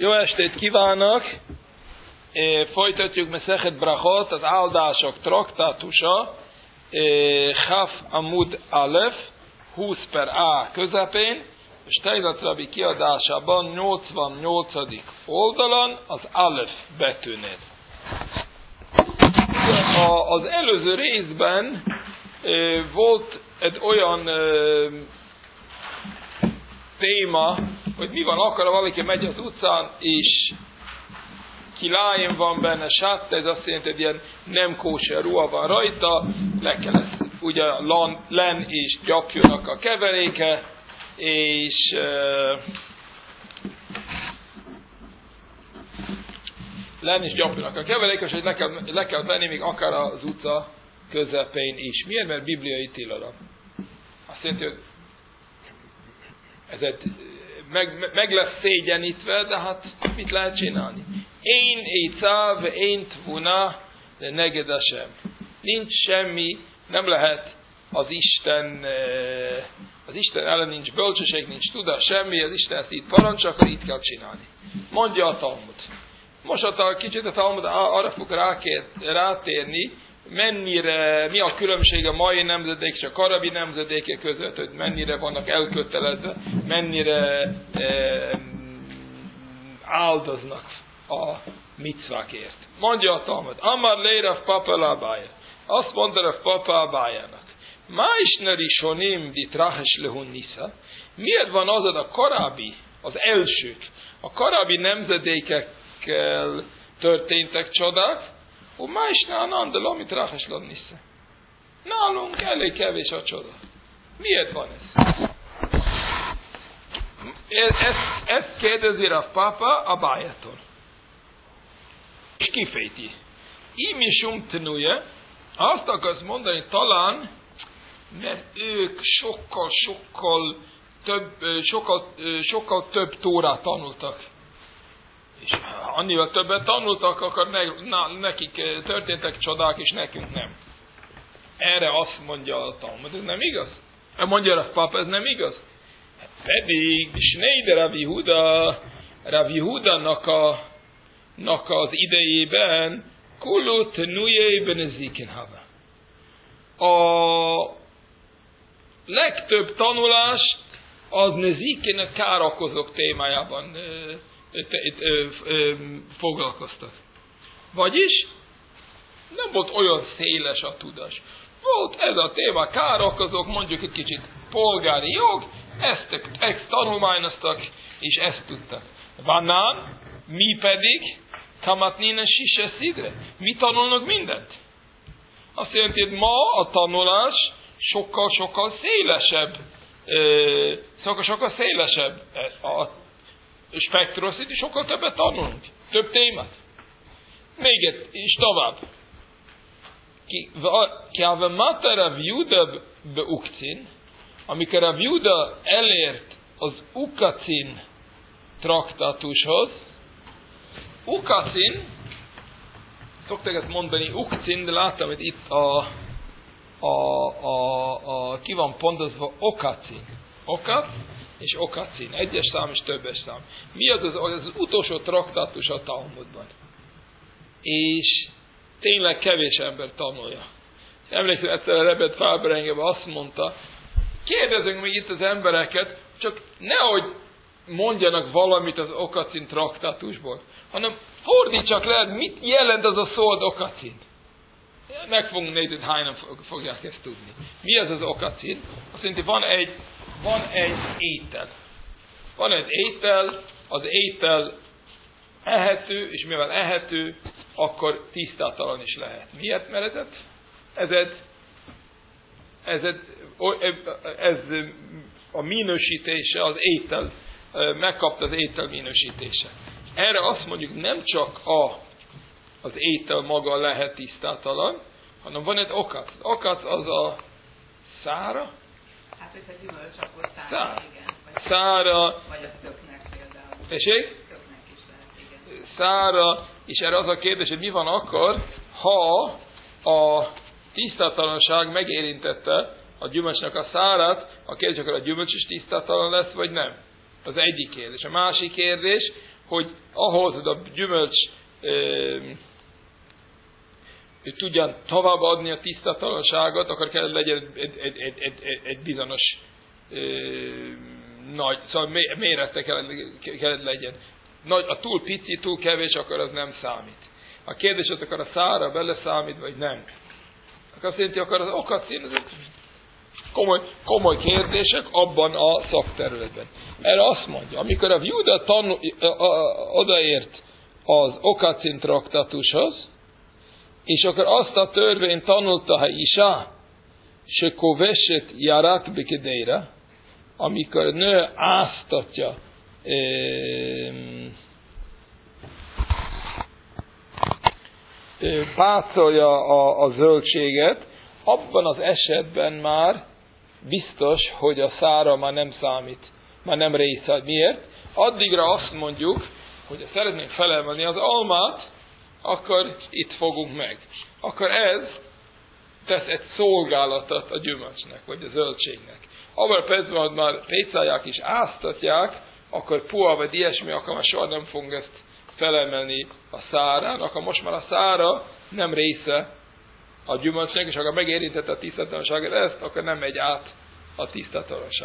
Jó estét kívánok! Folytatjuk Mesechet Brachot, az áldások traktátusa, Chaf Amud Alef, 20 per A közepén, és Tejlat Rabbi kiadásában 88. oldalon az Alef betűnél. Az előző részben volt egy olyan téma, hogy mi van akkor, ha valaki megy az utcán, és kilájén van benne sátta, ez azt jelenti, hogy ilyen nem kóser ruha van rajta, le kell ezt, ugye len és gyapjónak a keveréke, és len és gyapjónak a keveréke, és le kell tenni még akár az utca közepén is. Miért? Mert bibliai tilalom. Azt jelenti, hogy ez meg lesz szégyenítve, de hát mit lehet csinálni? Én éjszáv, én tvuna, de negedesem. Nincs semmi, nem lehet az Isten ellen nincs bölcsesség, nincs tudás, semmi, az Isten ezt így parancs, akkor így kell csinálni. Mondja a Talmud. Most kicsit a Talmud arra fog rátérni, mi a különbség a mai nemzedék és a korábbi nemzedéke között, hogy mennyire vannak elkötelezve, mennyire áldoznak a micvákért. Mondja a Talmud, Amar le Rav Papa Abája. Azt mondta Rav Papa Abájának, Ma isne rishonim ditrahes lehun nisa. Miért van az a korábbi, az elsők, a korábbi nemzedékekkel történtek csodák, ma isne anandel, amit trahes lehun nisa. Nálunk elég kevés a csoda. Miért van ez? Ezt kérdezi Rav Papa Abájától. És kifejti. Ímisum tenuje, azt akarsz mondani talán, mert ők sokkal több tórát tanultak. És annival többet tanultak, akkor nekik történtek csodák, és nekünk nem. Erre azt mondja a Talmud, ez nem igaz? Mondja a Papa, ez nem igaz? Pedig Schneider Rav Yehudának az idejében kullu tenuje beneziken hava. A legtöbb tanulást az neziken károkozók témájában foglalkoztak. Vagyis nem volt olyan széles a tudás. Volt ez a téma, károkozók, mondjuk egy kicsit polgári jog, ezt tanulmányoztak, és ezt tudtak. Vanán, mi pedig, kamatnina sise szidre. Mi tanulnak mindent? Azt jelenti, hogy ma a tanulás sokkal szélesebb. Sokkal szélesebb. A spektrumot is sokkal többet tanulunk. Több témát. Még egy, és tovább. Kiavemata Rav Yehuda beukcin, amikor Rav Yehuda elért az Ukacin traktátushoz, Ukacin, szokták ezt mondani Ukcin, de láttam, hogy itt ki van pontozva Okacin. Okat és Okacin. Egyes szám és többes szám. Mi az utolsó traktátus a Talmudban? És tényleg kevés ember tanulja. Emlékszem, egyszer a Rebet Fáber engem azt mondta, kérdezünk még itt az embereket, csak nehogy mondjanak valamit az Okacin traktátusból, hanem fordítsak le, mit jelent az a szó az Okacin. Meg fogunk nézni, hogy hányan fogják ezt tudni. Mi az Okacin? Azt jelenti, van egy étel. Van egy étel, az étel ehető, és mivel ehető, akkor tisztátalan is lehet. Miért? Mert ez a minősítése, az étel, megkapta az étel minősítése. Erre azt mondjuk, nem csak az étel maga lehet tisztátalan, hanem van egy okat. Okat az a szára. Hát, hogy a gyümölcs, akkor szára, igen. Szára. Vagy a töknek például. Tessék? Töknek is lehet, igen. Szára, és erre az a kérdés, hogy mi van akkor, ha a tisztátalanság megérintette a gyümölcsnek a szárát, a kérdés, akkor a gyümölcs is tisztátalan lesz, vagy nem? Az egyik kérdés. A másik kérdés, hogy ahhoz, hogy a gyümölcs ő tudjan továbbadni a tisztátalanságot, akkor kell legyen egy bizonyos nagy, szóval mérete kell legyen. Nagy, a túl pici, túl kevés, akkor az nem számít. A kérdés az, akkor a szára beleszámít, vagy nem. Akkor azt jelenti, akkor az okacin, ezek komoly kérdések abban a szakterületben. Erre azt mondja, amikor a Júda odaért az okacin traktátushoz, és akkor azt a törvényt tanulta, ha Isá, se koveset jarak bekedeire, amikor nő áztatja pácolja a zöldséget, abban az esetben már biztos, hogy a szára már nem számít, már nem része. Miért? Addigra azt mondjuk, hogy ha szeretnénk felemelni az almát, akkor itt fogunk meg. Akkor ez tesz egy szolgálatot a gyümölcsnek, vagy a zöldségnek. Abban a percben, hogy már pécálják és áztatják, akkor puha vagy ilyesmi, akkor már soha nem fogunk ezt felemelni a szárán, akkor most már a szára nem része a gyümölcsnek, és akkor megérintette a tisztátalanságot ezt, akkor nem megy át a tisztátalanság.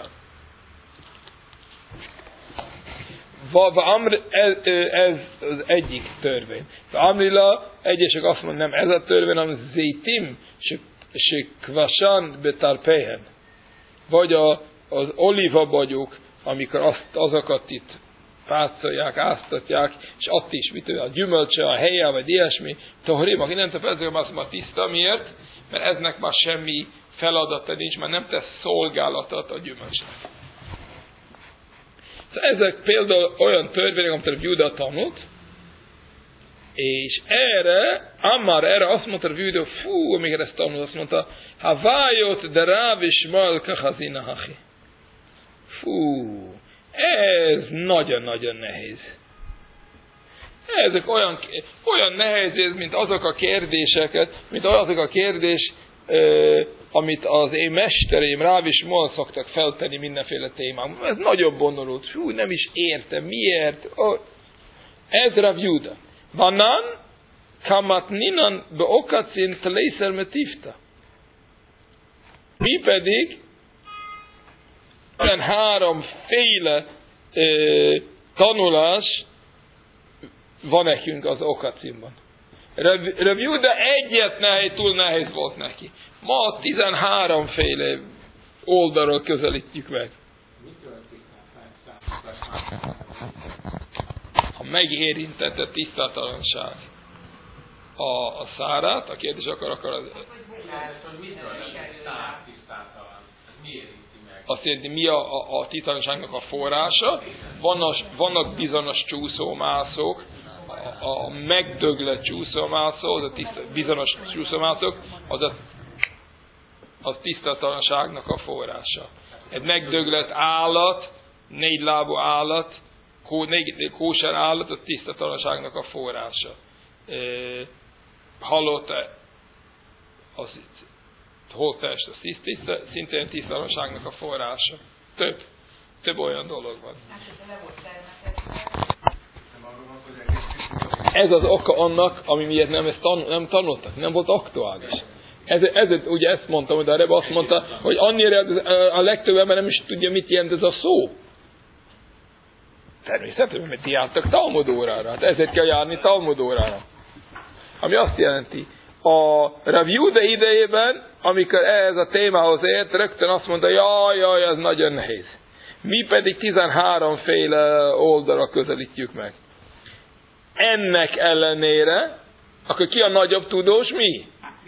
Ez az egyik törvény. Amrila, egyesek azt mondják, nem ez a törvény, hanem zétim, se kvasan betarpehen. Vagy az olivabagyok, amikor azokat itt pácolják, áztatják, és ott is, a gyümölcse, a helye, vagy ilyesmi, tohrim, aki nem tefezőm, azt már tiszta. Miért? Mert eznek már semmi feladata nincs, már nem tesz szolgálatot a gyümölcsnek. Szóval ezek például olyan törvények, amit a Júda tanult, és erre azt mondta a Júda, amikor ezt tanult, azt mondta, ha vájott de ráv és malka hazina hachi. Ez nagyon-nagyon nehéz. Ezek olyan nehéz, mint azok a kérdéseket, amit az én mestereim, Ráv és Mol szoktak feltenni mindenféle témában. Ez nagyon bonyolult. Nem is értem. Miért? Ez Rav Júda. Vanan kamatninan beokacin tleiszer metifta. Mi pedig olyan háromféle tanulás van nekünk az okacinban. Rav Júda túl nehéz volt neki. Ma 13 féle oldalról közelítjük meg. Ha megérintett a tisztátalanság a szárát, a kérdés akkor az... Azt jelenti, mi a tisztátalanságnak a forrása. Vannak bizonyos csúszómászók, a megdöglött csúszómászó, bizonyos csúszómászók, az tisztátalanságnak a forrása. Egy megdöglött állat, 4 lábú állat, kóser állat, az tisztátalanságnak a forrása. Halott az holttest, az szintén tisztátalanságnak a forrása. Több olyan dolog van. Ez az oka annak, ami miért nem tanultak, nem volt aktuális. Ezért ugye ezt mondtam, hogy a Rebbe azt mondta, hogy annyira a legtöbb ember nem is tudja, mit jelent ez a szó. Természetesen, mert ti jártak Talmud órára. Hát ezért kell járni Talmud órára. Ami azt jelenti, a Rav Júda idejében, amikor ez a témához ért, rögtön azt mondta, jaj, ez nagyon nehéz. Mi pedig 13 féle oldalra közelítjük meg. Ennek ellenére, akkor ki a nagyobb tudós? Mi?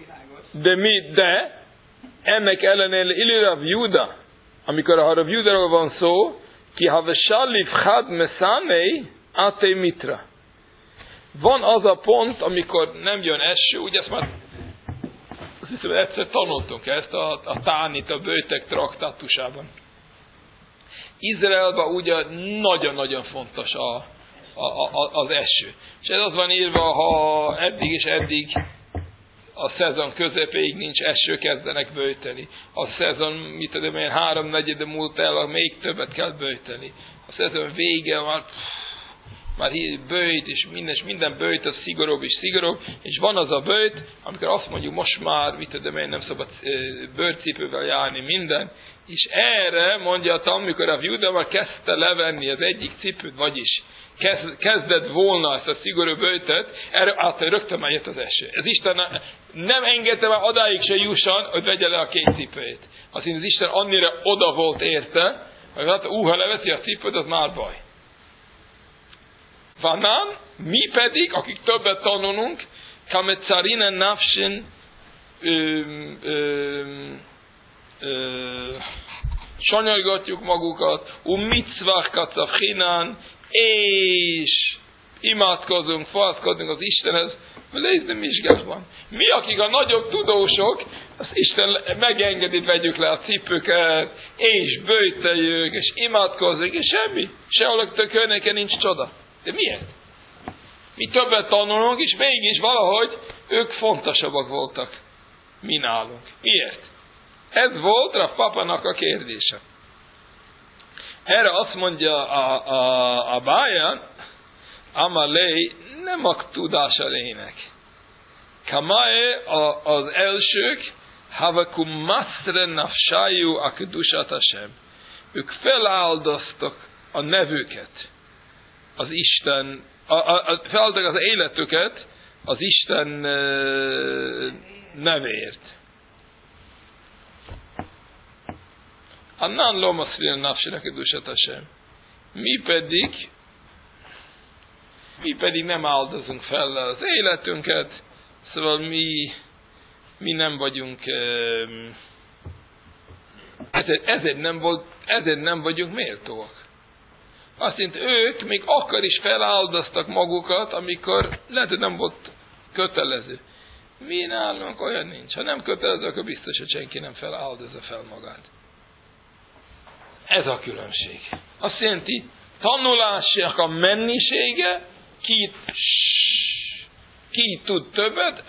De ennek ellenére Ili Rav Júda, amikor a Rav Júdáról van szó, ki havesallif had mesanei ate mitra. Van az a pont, amikor nem jön eső, ugye ezt már azt hiszem, egyszer tanultunk ezt a Tánit, a Bőtek traktátusában. Izraelben ugye nagyon-nagyon fontos az eső. És ez az van írva, ha eddig és eddig a szezon közepéig nincs eső, kezdenek böjteni. A szezon, mit tudom én, 3/4 múlt el, még többet kell böjteni. A szezon vége már böjt, és minden böjt az szigorúbb és szigorúbb, és van az a böjt, amikor azt mondjuk, most már, mit tudom én, nem szabad bőrcipővel járni, minden, és erre mondja a Talmud, amikor a Júda már kezdte levenni az egyik cipőt, vagyis kezdett volna ezt a szigorú böjtöt, erre rögtön már jött az eső. Ez Isten nem engedte már odáig se jusson, hogy vegye le a két cipőjét. Azt az Isten annyira oda volt érte, hogy ha leveszi a cipőt, az már baj. Vanán, mi pedig, akik többet tanulunk, kametzarinen nafsin sanyargatjuk magukat, mitzvach katzavchinán, és imádkozunk, falszkodunk az Istenhez, lézni misgásban. Mi, akik a nagyobb tudósok, az Isten megengedi, vegyük le a cipőket, és böjteljük, és imádkozzunk, és semmi. Sehol a környéken nincs csoda. De miért? Mi többet tanulunk, és mégis valahogy ők fontosabbak voltak, mi nálunk. Miért? Ez volt Rav Papának a kérdése. Erre azt mondja a Báján, Amalei, nem a tudás a lényeg. Kamae az elsők, havakum masre nafsájú a kedusát Hashem. Ők feláldoztak a nevüket, az Isten, feláldoztak az életüket az Isten nevéért. Annan lo masre nafsájú kedusát Hashem. Mi pedig nem áldozunk fel az életünket, szóval mi nem vagyunk, ezért nem vagyunk méltóak. Azt jelenti, ők még akkor is feláldoztak magukat, amikor lehet, hogy nem volt kötelező. Mi nálunk olyan nincs. Ha nem kötelező, akkor biztos, hogy senki nem feláldozza fel magát. Ez a különbség. Azt jelenti, tanulásnak a mennyisége, ki tud többet,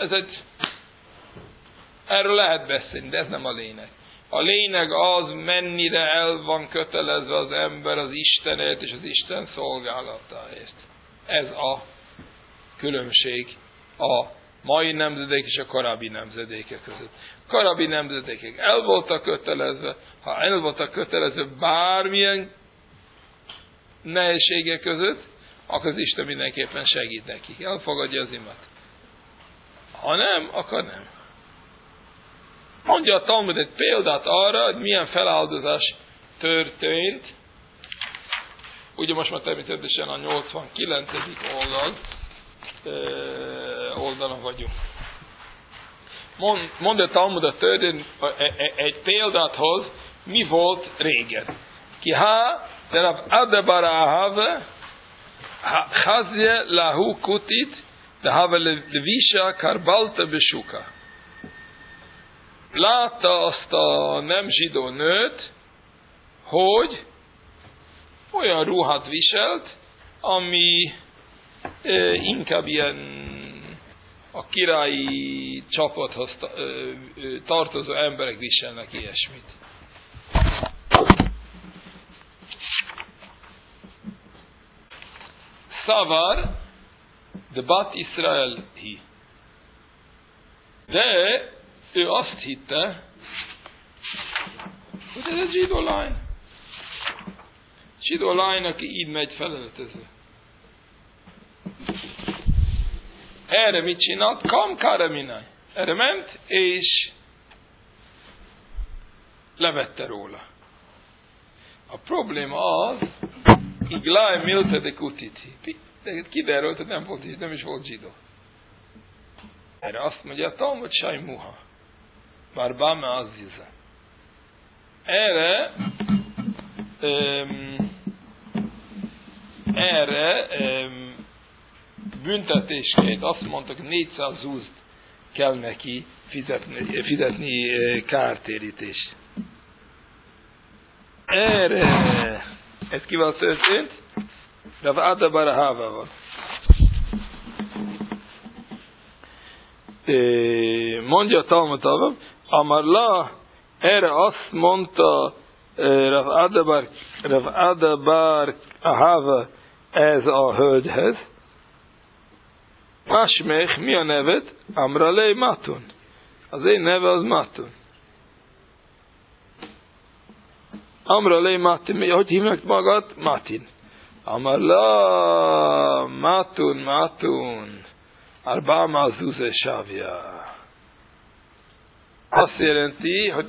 erről lehet beszélni, de ez nem a lényeg. A lényeg az, mennyire el van kötelezve az ember az Istenért és az Isten szolgálatáért. Ez a különbség a mai nemzedék és a korábbi nemzedékek között. A korábbi nemzedékek el voltak kötelezve, ha el voltak kötelezve bármilyen nehézségek között, akkor az Isten mindenképpen segít nekik. Elfogadja az imat. Ha nem, akkor nem. Mondja a Talmud egy példát arra, hogy milyen feláldozás történt. Ugye most már természetesen a 89. oldalon vagyunk. Mondja a Talmud a történt egy példát hoz, mi volt régen. Ki de Rav Adabar ahave Chazje lahu kutit, de have levisha karbalta besuka. Látta azt a nem zsidó nőt, hogy olyan ruhát viselt, ami inkább ilyen a királyi csapathoz tartozó emberek viselnek ilyesmit. Szavar, de Bat Israel hi. De ő azt hitte, hogy ez egy zsidó lány. Zsidó lány, aki így megy felöltöző. Erre mit csinált? Kam karaminaj. Erre ment, és levette róla. A probléma az, Igláj milte de kutiti. Kiderült, hogy nem is volt zsidó. Erre azt mondja a Talmud Saj Muha. Barbame Aziza. Erre büntetésként azt mondtak, 400 zúzt kell neki fizetni kártérítést. Erre ez kivel történt? Rav Adabar ahávával. Mondja a Talmud Avab, Amarla, erre azt mondta Rav Adabar ahava ez a hölgyhez. Másmech, mi a neved? Amralei Matun. Az én neve az Matun. Amralei Matin. Hogy hívnak magad? Matin. Amarla Matun. Arbama Zuze Savia. Azt jelenti, hogy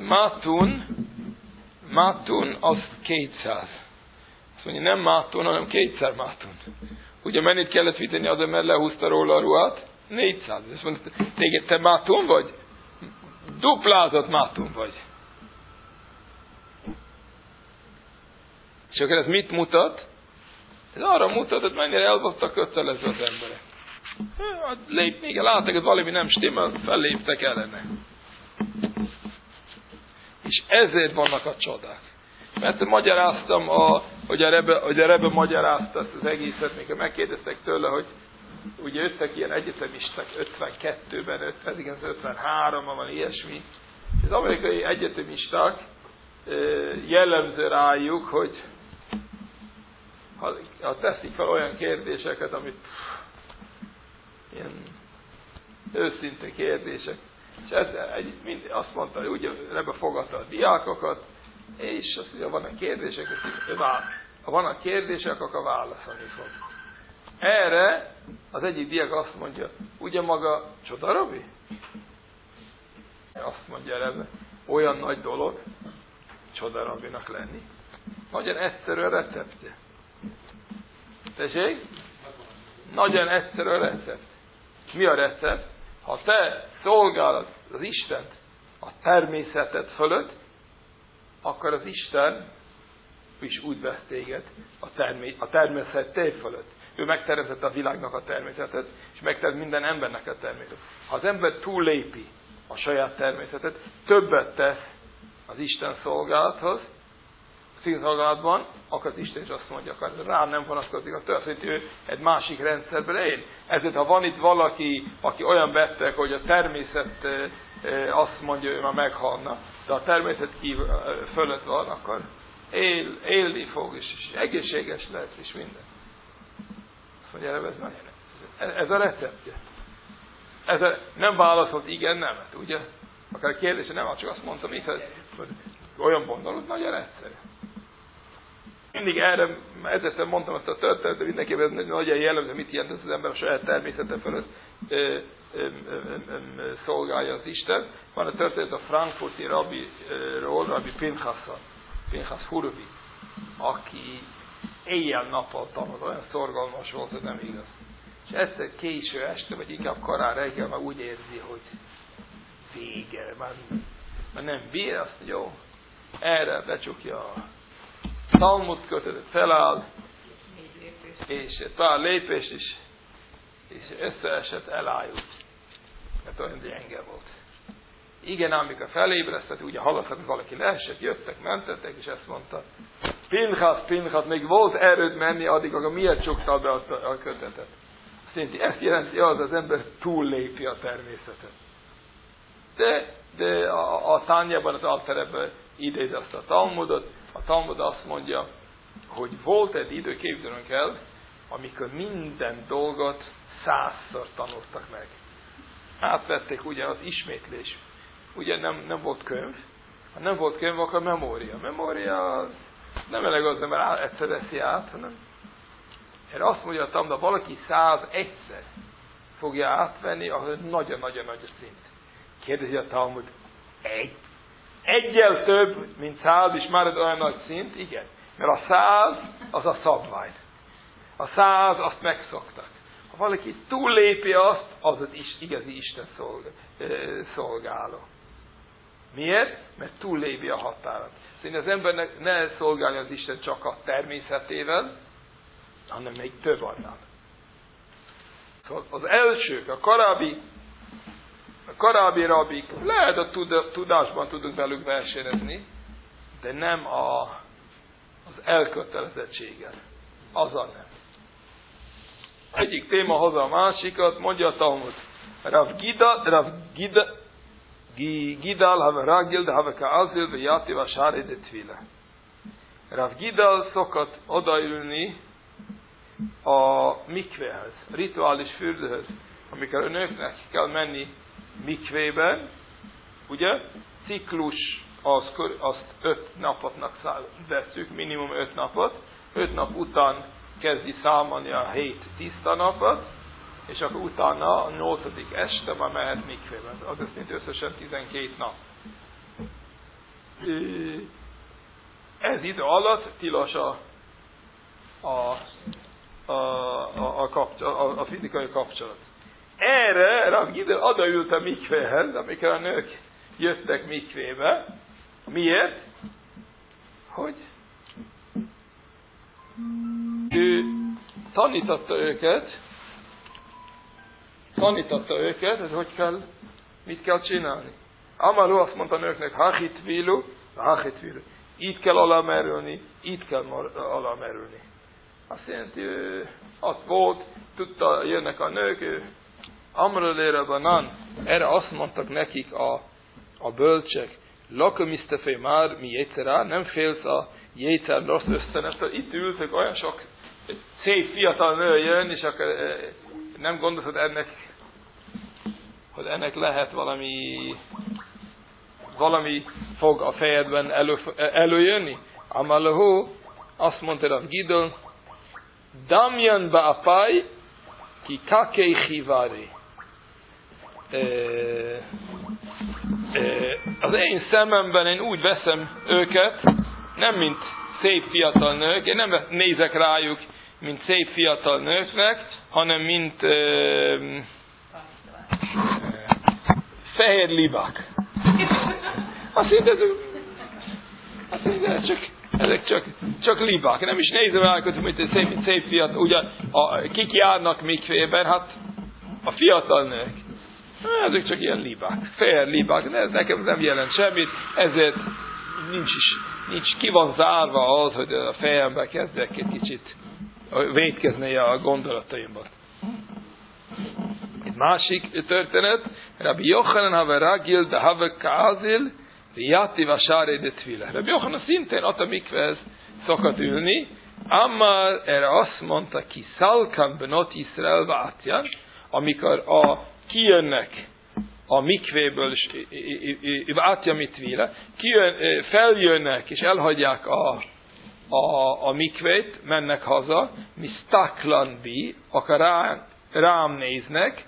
Matun az 200. Azt mondja, nem Matun, hanem 2-szer Matun. Ugye mennyit kellett vitteni azért, mert lehúzta róla a ruhát? 400. Azt mondja, téged te Matun vagy? Duplázott Matun vagy. És akkor ez mit mutat? Ez arra mutat, hogy mennyire el voltak kötelezve az emberek. Még láttak, hogy valami nem stimmel, felléptek ellene. És ezért vannak a csodák. Mert magyaráztam, hogy a Rebbe magyarázta ezt az egészet, mikor megkérdeztek tőle, hogy ugye jöttek ilyen egyetemisták 52-ben, pedig az 53-ban van ilyesmi. Az amerikai egyetemisták jellemző rájuk, hogy ha teszik fel olyan kérdéseket, amit ilyen őszinte kérdések, és azt mondta, hogy ugye Rebbe fogadta a diákokat, és azt mondja, vannak kérdések, ha vannak kérdések, akkor válaszolni fog. Erre az egyik diák azt mondja, ugye maga Csodarabi? Azt mondja Rebbe, olyan nagy dolog Csodarabinak lenni. Nagyon egyszerű a receptje. Tessék? Nagyon egyszerű a recept. Mi a recept? Ha te szolgálod az Istent a természeted fölött, akkor az Isten is úgy vesz téged a természet te fölött. Ő megteremtette a világnak a természetet, és megteremt minden embernek a természetet. Ha az ember túllépi a saját természetet, többet tesz az Isten szolgálathoz, szolgálatban, akkor az Isten is azt mondja, akkor rám nem vonatkozik a történet, ő egy másik rendszerben él. Ezért, ha van itt valaki, aki olyan beteg, hogy a természet azt mondja, ő már meghalna, de a természet fölött van, akkor élni fog, és egészséges lesz, és minden. Azt mondja, ez a receptje. Nem válaszolt igen, nemet, ugye? Akár kérdése nem, csak azt mondtam, hogy olyan bonyolult, nagyon egyszerű. Mindig ezzel mondtam ezt a történetet, de mindenképpen nagyon jellemző, mit jelent ez az ember a saját természete fölött szolgálja az Isten. Van a történet a frankfurti Rabbi Pinchas Hurvi, aki éjjel-nappal tanult, olyan szorgalmas volt, hogy nem igaz. És egyszer késő este, vagy inkább korán reggel már úgy érzi, hogy vége, már nem bír, azt jó, erre becsukja a Talmud kötetet, feláll, és talán lépés is, és összeesett, elájult. Mert olyan gyenge volt. Igen, amikor felébresztett, ugye hallottak, hogy valaki leesett, jöttek, mentettek, és ezt mondta, Pinchas, még volt erőd menni, addig akkor miért csuktál be a kötetet? Ezt jelenti, az ember túllépi a természetet. De a Tányában, az Alterebben idéz azt a Talmudot, a Talmud azt mondja, hogy volt egy idő, képzelünk el, amikor minden dolgot 100-szor tanultak meg. Átvették ugye az ismétlés. Ugye nem volt könyv. Ha nem volt könyv, akkor memória. Memória nem elég az, mert egyszer veszi át, hanem erre azt mondja a Talmud, valaki 101-szer fogja átvenni, ahhoz nagyon-nagyon nagy a szint. Kérdezi a Talmud, egyel több, mint 100, és már ez olyan nagy szint? Igen. Mert a 100 az a szabvány. A 100 azt megszoktak. Ha valaki túllépi azt, az igazi Isten szolgáló. Miért? Mert túllépi a határat. Szóval az embernek ne szolgálja az Isten csak a természetével, hanem még több annál. Szóval az elsők, a korábbi rabik, lehet a tudásban tudunk velük versenyezni, de nem az elkötelezettséggel. Azzal nem. Egyik téma hozza a másikat, mondja a Talmud. Rav Gidal have ragil, de have ka'azil, ve yati vasáré de tvile. Rav Gidal szokott odaülni a mikvéhez, rituális fürdőhöz, amikor a nőknek kell menni mikvében, ugye, ciklus azt 5 napotnak vesszük, minimum 5 napot, 5 nap után kezdi számolni a 7 tiszta napot, és akkor utána a 8. este már mehet mikvében. Az mint összesen 12 nap. Ez idő alatt tilos a fizikai kapcsolat. Erre Rav Gidel odaült a mikvéhez, amikor a nők jöttek mikvébe. Miért? Hogy ő tanította őket, hogy kell, mit kell csinálni. Amaru azt mondta a nőknek, hachitvilu. Itt kell alámerülni, itt kell alámerülni. Azt jelenti, ott volt, tudta, jönnek a nők, Amrulére banan, erre azt mondtak nekik a bölcsek, lakomisztefé már mi jétszerá, nem félsz a jétszer rossz ösztönöttől. Itt ültök, olyan sok szép fiatal nő jön, és akkor nem gondolod hogy ennek lehet valami fog a fejedben előjönni. Amalahu, azt mondta Rav Gidel, Damjan ba'apai ki kakei chivari. Az én szememben én úgy veszem őket, nem mint szép fiatal nők, én nem nézek rájuk, mint szép fiatal nőknek, hanem mint fehér libák. Azt mondja, ezek csak libák. Nem is nézem rájuk, mint szép fiatal. Ugye, kik járnak mikvében? Hát a fiatal nők. Ezek csak ilyen libák. Fehér libák. De ez nekem nem jelent semmit. Ezért nincs ki van zárva az, hogy a fejembe kezdek egy kicsit vétkezni a gondolataimban. Egy másik történet, Rabbi Yochanan have ragil, de have kázil, Jati vasáré de tvile. Rabbi Yochanan szintén a mikvehez szokott ülni, Ammar erre azt mondta ki, Szalkan benot Yisrael vátjan, amikor kijönnek a mikvéből, vátja mitvile, feljönnek és elhagyják a mikvét, mennek haza, mistaklan bi, akkor rám néznek,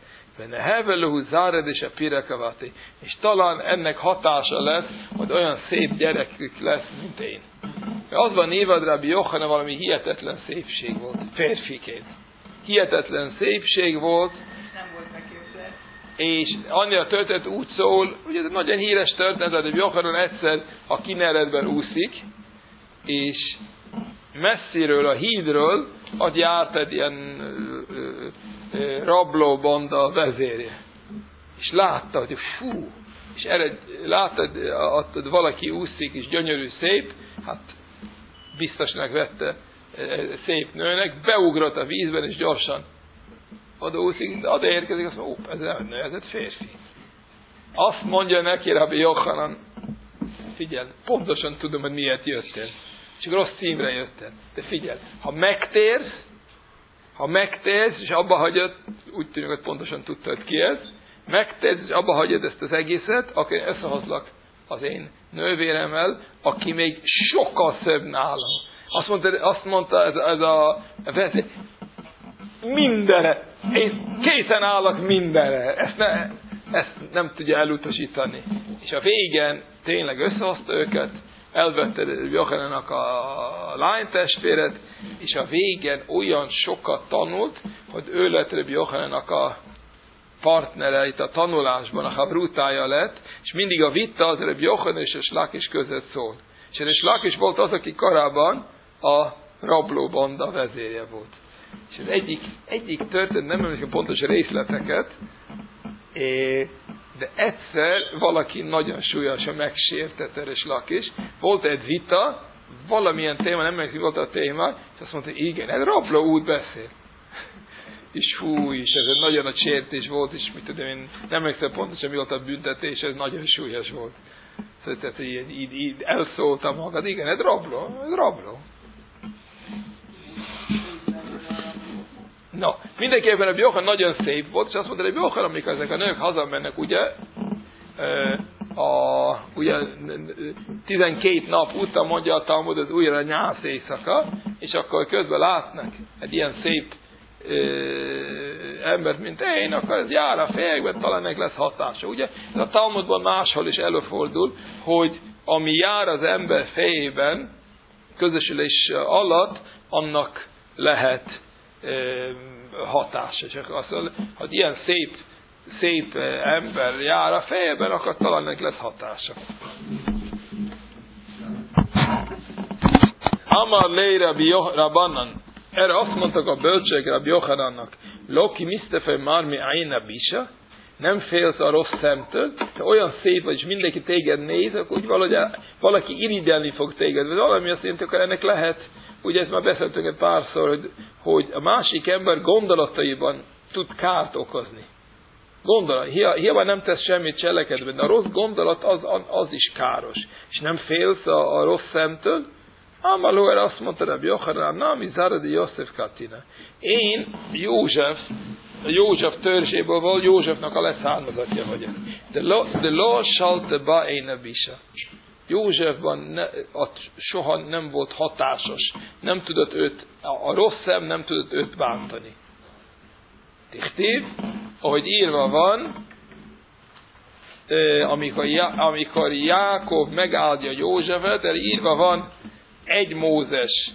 és talán ennek hatása lesz, hogy olyan szép gyerekük lesz, mint én. Az van évad Rabbi Yochanan, valami hihetetlen szépség volt, férfiként. Hihetetlen szépség volt, nem volt megképzelt. És annyira történet úgy szól, ugye ez egy nagyon híres történet, Rabbi Yochanan egyszer a Kinneretben úszik, és messziről, a hídről, ott járt egy ilyen rablóbanda vezérje. És látta, hogy fú, és erre látta, hogy valaki úszik, és gyönyörű, szép, hát biztosnak vette szép nőnek, beugrott a vízben, és gyorsan oda úszik, oda érkezik, azt mondja, ez nem nő, ez egy férfi. Azt mondja neki Rabbi Yochanan, figyelj, pontosan tudom, hogy miért jöttél. Csak rossz címre jöttél. De figyelj, ha megtérsz, és abba hagyod, úgy tűnik, hogy pontosan tudtad ki ez, megtérsz, és abba hagyod ezt az egészet, akkor én összehozlak az én nővéremmel, aki még sokkal szebb nálam. Azt mondta ez a vezér, mindenre, én készen állok mindenre, ezt nem tudja elutasítani. És a végén tényleg összehozta őket, elvette Yohanannak a lánytestvéret, és a végén olyan sokat tanult, hogy ő lett Yohanannak a partnere itt a tanulásban, a habrutája lett, és mindig a vita az Yohanan és a Slakis között szólt. És a Slakis volt az, aki korábban a rablóbanda vezérje volt. És ez egyik történet, nem emlékszem pontos részleteket, de egyszer valaki nagyon súlyosan megsértett Eres Lakis. Volt egy vita, valamilyen téma, nem emlékszem, volt a téma, és azt mondta, igen, ez rabló úgy beszél. És fú, és ez egy nagyon nagy sértés volt, és mit tudom én, nem emlékszem pontosan, mi volt a büntetés, ez nagyon súlyos volt. Szóval tehát így elszóltam magad, igen, ez rabló. Na, mindenképpen Rabbi Yochanan nagyon szép volt, és azt mondta, hogy Rabbi Yochanan, amikor ezek a nők hazamennek, ugye, ugye 12 nap után mondja a Talmud, az újra nyász éjszaka, és akkor közben látnak egy ilyen szép embert, mint én, akkor ez jár a fejekben, talán meg lesz hatása. Ugye? Ez a Talmudban máshol is előfordul, hogy ami jár az ember fejében, közösülés alatt, annak lehet hatása. Csak azt mondja, hogy ilyen szép ember jár a fejében, akkor talán meg lesz hatása. Amar lei Rabbanan. Erre azt mondtak a bölcsek Rabbi Yochanannak, Loki misztefe már mi aina bisa, nem félsz a rossz szemtől, de olyan szép vagy, és mindenki téged néz, akkor úgy valahogy valaki irigyelni fog téged, vagy valami azt jelenti, akkor ennek lehet, ugye ezt már beszéltünk egy párszor, hogy a másik ember gondolataiban tud kárt okozni. Gondolat, hiába nem tesz semmit cselekedben, de a rossz gondolat az is káros. És nem félsz a rossz szemtől, Amalóer azt mondta Rabbi Yochanan, Nami Zaradi Yosef Katina. Én József törzséből volt, Józsefnak a leszármazatja vagyok. De lo salte ba éne bisa. Józsefban soha nem volt hatásos. Nem tudott a rossz szem nem tudott őt bántani. Tichtív, ahogy írva van, amikor Jákov megáldja Józsefet, erre írva van 1 Mózes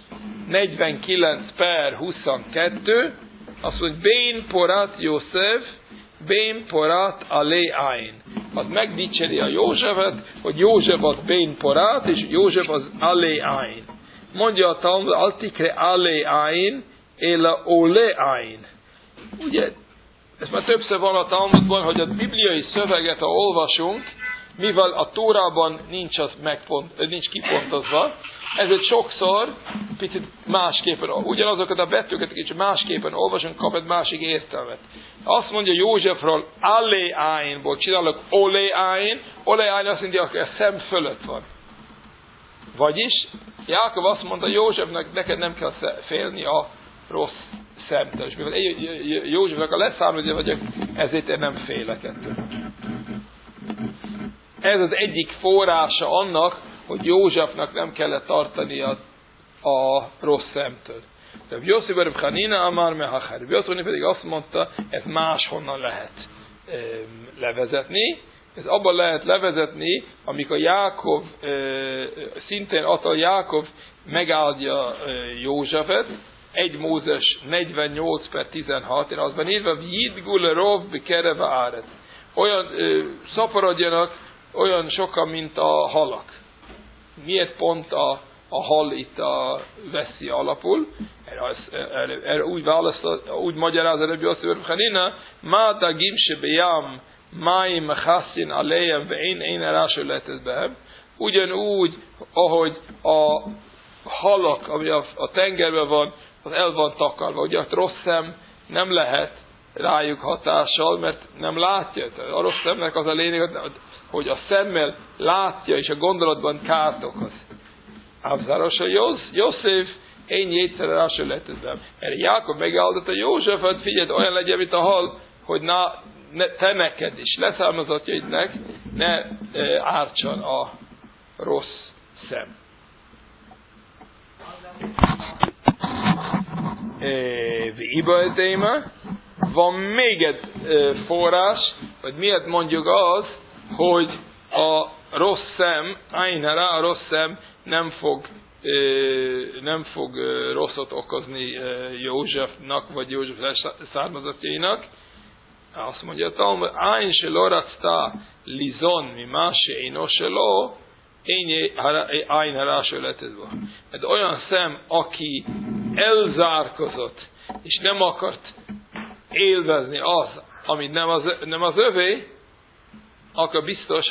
49/22, azt mondja, Bén porat József, Bén porat alé ain. Az megdicseri a Józsefet, hogy József az Bén porat, és József az alé ain. Mondja a Talmud, altikre alé ain, éle olé ain. Ugye, ez már többször van a Talmudban, hogy a bibliai szöveget, ha olvasunk, mivel a Tórában nincs kipontozva, ezért sokszor picit másképpen, ugyanazokat a betűket kicsit másképpen olvasunk, kap egy másik értelmet. Azt mondja Józsefről, alé áinból csinálok olé áin, olé áin azt mondja, hogy a szem fölött van. Vagyis, Jákov azt mondta Józsefnek, neked nem kell félni a rossz szemtől. És mivel Józsefnek a leszármazotja vagyok, ezért én nem félek ettől. Ez az egyik forrása annak, hogy Józsefnak nem kellett tartani a rossz szemtől. De Yossi bar Chanina amar mehachar. Yossi pedig azt mondta, ez máshonnan lehet levezetni. Ez abban lehet levezetni, amikor Jákov, szintén attól Jákov megáldja Józsefet, 1 Mózes 48/16, én azban írva, Vjid gule rov bekereve áret. Olyan szaporodjanak olyan sokan, mint a halak. Miért pont a hal itt veszi alapul? Erre úgy magyarázza Rabbi Yossi bar Chanina, Ma dagim shebeyam maim chassin alejem ve'én ráső lehetett behem. Ugyanúgy, ahogy a halak, ami a tengerben van, az el van takarva. Ugye a rossz szem nem lehet rájuk hatással, mert nem látja. A rossz szemnek az a lényeg, hogy a szemmel látja, és a gondolatban kárt okoz. Ávzáros a József, én jégyszerre ráső lehetett. Erre Jákob megáldotta Józsefet, figyeld, olyan legyen, mint a hal, hogy te neked is, leszármazottjaidnek ne ártson a rossz szem. Van még egy forrás, hogy miért mondjuk az, hogy a rossz szem, a rossz szem nem fog rosszot okozni Józsefnak, vagy József leszármazottjainak. Azt mondja a Talmud, Ain se loracta lizon mi máse éno se lo, Ain haráső letedva. Ez olyan szem, aki elzárkozott, és nem akart élvezni az, amit nem az övé, akkor biztos,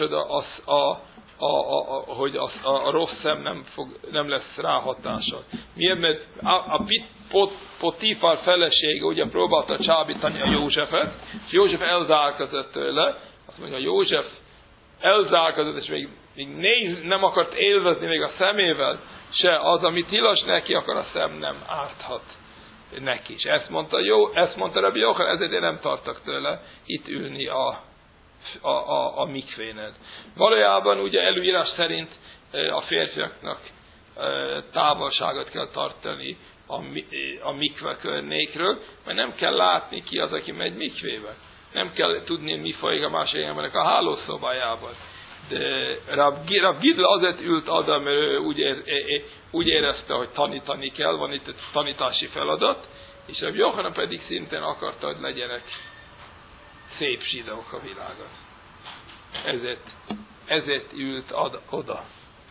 hogy a rossz szem nem lesz rá hatással. Miért? Mert a Potifar felesége ugye próbálta csábítani a Józsefet, és József elzárkozott tőle. Azt mondja, József elzárkozott, és még nem akart élvezni még a szemével se az, ami tilos neki, akkor a szem nem árthat neki is. Ezt mondta Rabbi Yochanan, ezért én nem tartok tőle itt ülni a mikvénen. Valójában ugye előírás szerint a férfiaknak távolságot kell tartani a mikve környékről, mert nem kell látni ki az, aki megy mikvébe. Nem kell tudni, mi folyik a másik embernek a hálószobájában. De Rav Gidla azért ült oda, mert ő úgy érezte, hogy tanítani kell, van itt egy tanítási feladat, és Rav Yochanan pedig szintén akarta, hogy legyenek szép zsidók a világon. Ezért ült oda.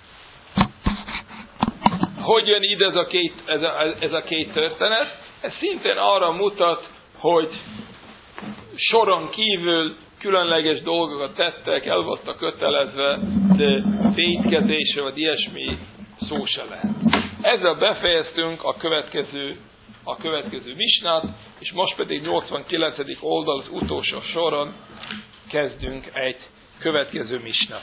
Hogy jön ide ez a két történet? Ez szintén arra mutat, hogy soron kívül különleges dolgokat tettek, el voltak kötelezve, de vétkezésre vagy ilyesmi szó se lehet. Ezzel befejeztünk a következő misnát, és most pedig 89. oldal az utolsó soron kezdünk egy következő misnát.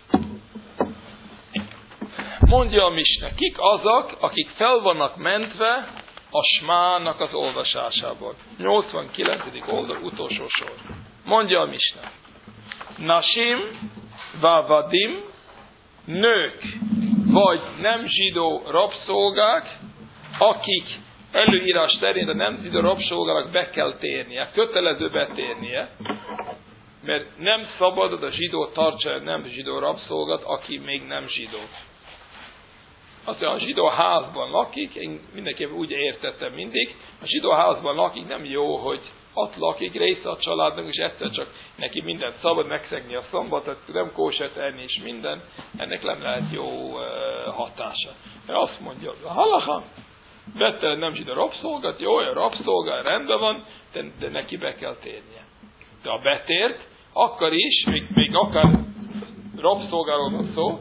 Mondja a misna, kik azok, akik fel vannak mentve a smának az olvasásából. 89. oldal utolsó sor. Mondja a misna. Nashim vavadim, nők vagy nem zsidó rabszolgák, akik előírás szerint a nem zsidó rabszolgának be kell térnie, kötelező betérnie, mert nem szabad a zsidó tartsa a nem zsidó rabszolgat, aki még nem zsidó. Azt mondja, a zsidó házban lakik, én mindenképpen úgy értettem mindig, a zsidó házban lakik, nem jó, hogy ott lakik, része a családnak, és egyszer csak neki mindent szabad megszegni a szombatot, nem kósert enni és minden, ennek nem lehet jó hatása. Mert azt mondja, a halacha, vette nem zsidó rabszolgat, jó, a rabszolga rendben van, de neki be kell térnie. De a betért, akkor is, még akár rabszolgáról van szó,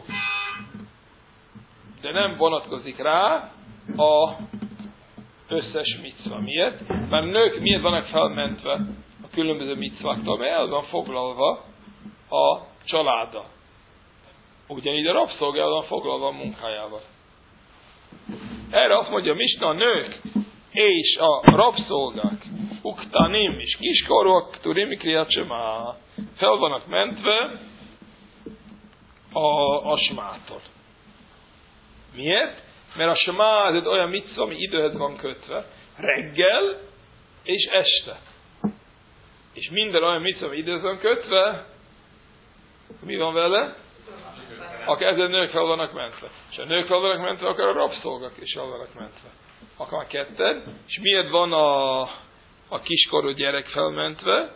de nem vonatkozik rá a összes micva. Miért? Mert nők miért vannak felmentve a különböző micváktól? Mert el van foglalva a családa. Ugyanígy a rabszolga el van foglalva a munkájával. Erre azt mondja a misna, a nők és a rabszolgák, uktanim és kiskorúak, turim kriacsema, fel vannak mentve a smától. Miért? Mert a smá az egy olyan micva, ami időhez van kötve, reggel és este. És minden olyan micva, ami időhez van kötve, mi van vele? Akkor ezzel nők fel vannak mentve. És a nők fel vannak mentve, akkor a rabszolgak is fel vannak mentve. Akkor már ketten. És miért van a kiskorú gyerek felmentve?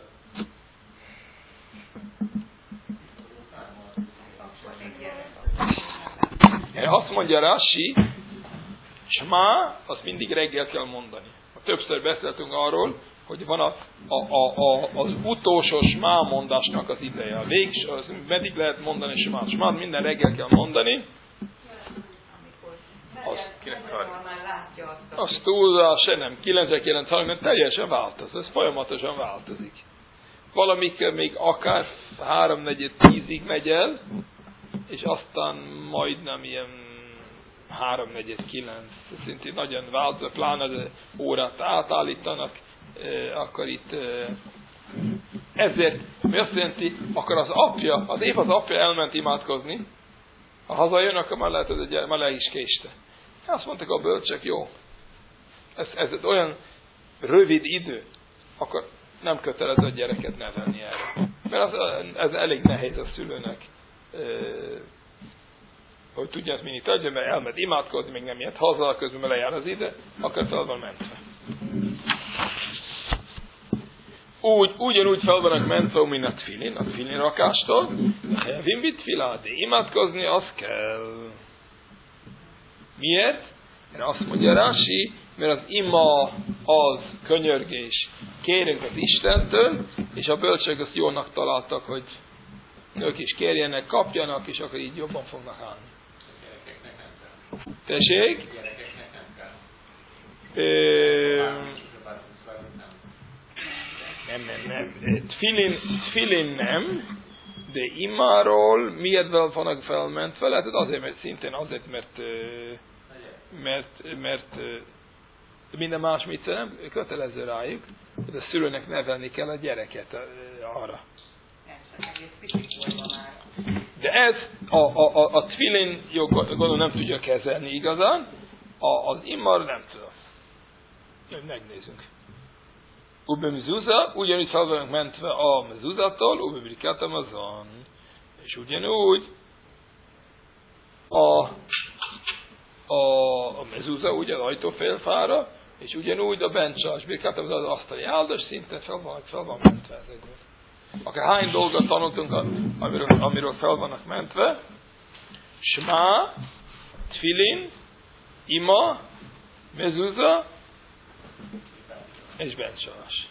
Azt mondja Rashi, Smá, azt mindig reggel kell mondani. Többször beszéltünk arról, hogy van az utolsó Smá mondásnak az ideje. A végső, az meddig lehet mondani Smát. Smát minden reggel kell mondani. Az túlzás, se nem. 9930, teljesen változik. Ez folyamatosan változik. Valamikor még akár 3-4-10-ig megy el, és aztán majdnem ilyen 3-4-9, szintén nagyon változik, pláne az órát átállítanak, akkor itt ezért, mi azt jelenti, akkor az épp az apja elment imádkozni, ha hazajön, akkor már lehet, hogy már le is késte. Azt mondták a bölcsek, jó, ez olyan rövid idő, akkor nem kötelező a gyereket nevelni erre. Mert ez elég nehéz a szülőnek, hogy tudja ezt mindig tudja, mert elment imádkozni, még nem ilyet haza, közben lejár az ide, akkor fel van mentve. Ugyanúgy fel vannak mentve, mint a tfilin rakástól, helyevin bit filá, de imádkozni az kell. Miért? Mert azt mondja Rashi, mert az ima az könyörgés. Kérünk az Istentől, és a bölcsök azt jónak találtak, hogy nők is kérjenek, kapjanak, és akkor így jobban fognak állni. Tessék? Nem. Tfilin nem, de imáról miért vannak felmentve? Lehet azért, mert szintén azért, mert minden más mit nem kötelező rájuk, de a szülőnek nevelni kell a gyereket arra. De ez a tfilin, gondolom nem tudja kezelni igazán, az immar nem tudom. Megnézzünk. Ube mezúza, ugyanúgy fel vannak mentve a mezúzától, ube brikát amazon. És ugyanúgy a mezúza, ugye az ajtófélfára, és ugyanúgy a bencsás brikát amazon az asztali áldas szinten fel van mentve ezekből. Akár hány dolgot tanultunk, amiről fel vannak mentve. Smá, tfilin, ima, mezúza, és bencsás.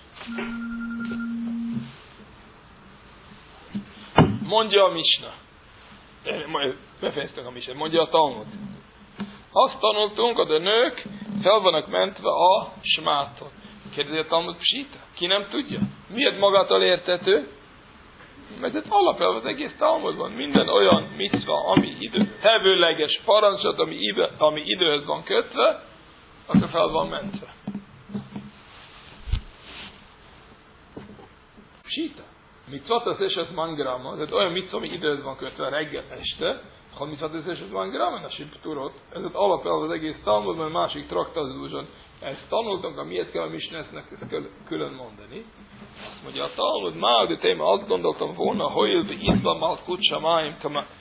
Mondja a misna. Befejeztünk a misna. Mondja a Talmud. Azt tanultunk, hogy a nők fel vannak mentve a smától. Kérdezi a Talmud psita? Ki nem tudja? Miért magától értető? Mert ez alapelv az egész Talmudban. Minden olyan micva, ami tevőleges parancsot, ami időhöz van kötve, akkor fel van mentve. Psita. Mitzvat az és az mangrama. Tehát olyan micva, ami időhöz van kötve reggel este, ha mitzvat az és az mangrama, a sipturot. Ez az alapelv az egész Talmudban, a másik traktatúzson. Ezt tanultunk, miért kell a misnesznek külön mondani. Azt mondja a Talmud, de téma, azt gondoltam volna, hogy izlamal kutsamáim,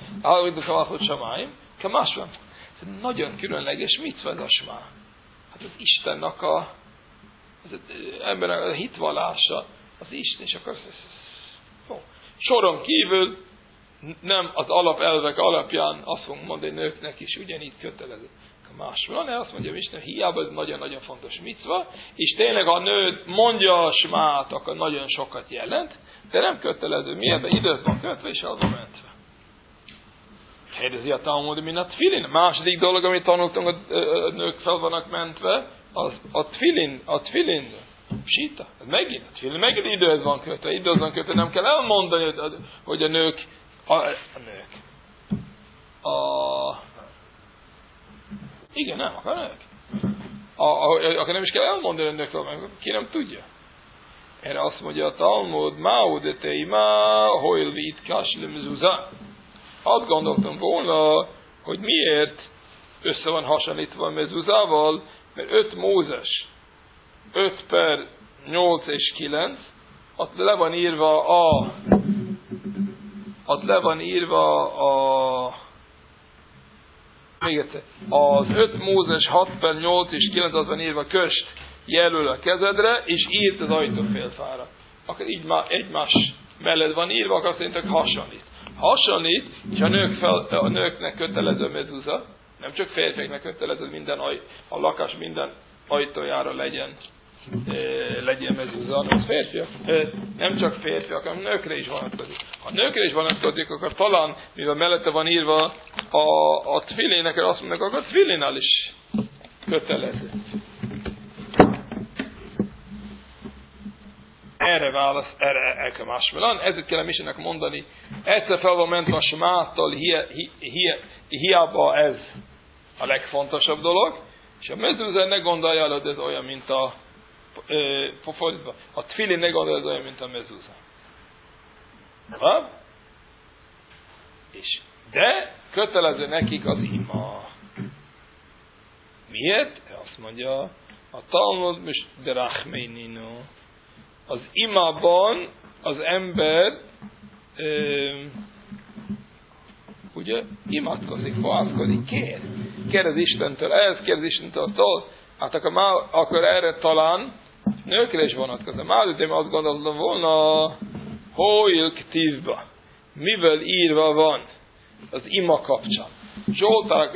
kamásvan. Ez egy nagyon különleges micva ez a smá. Hát az Istennek ebben a hitvallása, az Isten, és akkor soron kívül nem az alapelvek alapján azt fogunk mondani nőknek is, ugyanígy kötelező. Másról, azt mondja Isten, hiába ez nagyon-nagyon fontos micva, és tényleg a nő mondja a smát, akkor nagyon sokat jelent, de nem kötelező. Miért? Mert időt van kötve, és az van mentve. Kérdezi a Talmud, mint a tfilin. A második dolog, amit tanultunk, a nők fel vannak mentve, az a tfilin. Psita. Megint, a tfilin megint időt van kötve, nem kell elmondani, hogy a nők. Igen, nem akarnak. Akkor nem is kell elmondani önnek, ki nem tudja. Erre azt mondja a Talmud, azt gondoltam volna, hogy miért össze van hasonlítva a mezuzával, mert 5 Mózes, 5/8 és 9, ott le van írva még egyszer. Az 5 Mózes 6/8 és 9 az van írva, köst jelöl a kezedre, és írt az ajtófélfára. Akkor így már egymás mellett van írva, akkor szerintek hasonlít. És a nőknek kötelező mezuza, nem csak férfiaknak kötelező, a lakás minden ajtójára legyen mezuza, hanem férfiak. Nem csak férfiak, hanem nőkre is vonatkozik. Ha nőkre is vonatkozik, akkor talán, mivel mellette van írva a tfilének, azt mondják, akkor a tfilinál is kötelező. Erre válasz, erre másfelán. Ezért kell a misének mondani, egyszer fel van mentve a smáttal, hiába ez a legfontosabb dolog, és a mezúza ne gondolja el, hogy ez olyan, mint a tfilin ne gondolja, ez olyan, mint a mezúza. De kötelező nekik az ima. Miért? Azt mondja a Talmud, most de rachmeinino. Az imában az ember ugye imádkozik, boázkodik, kér az Istentől, kér az Istentől attól, hát akkor erre talán nőkre is vonatkozik. Már én azt gondoltam volna, hogy tívba, mivel írva van az ima kapcsán. Zsoltárok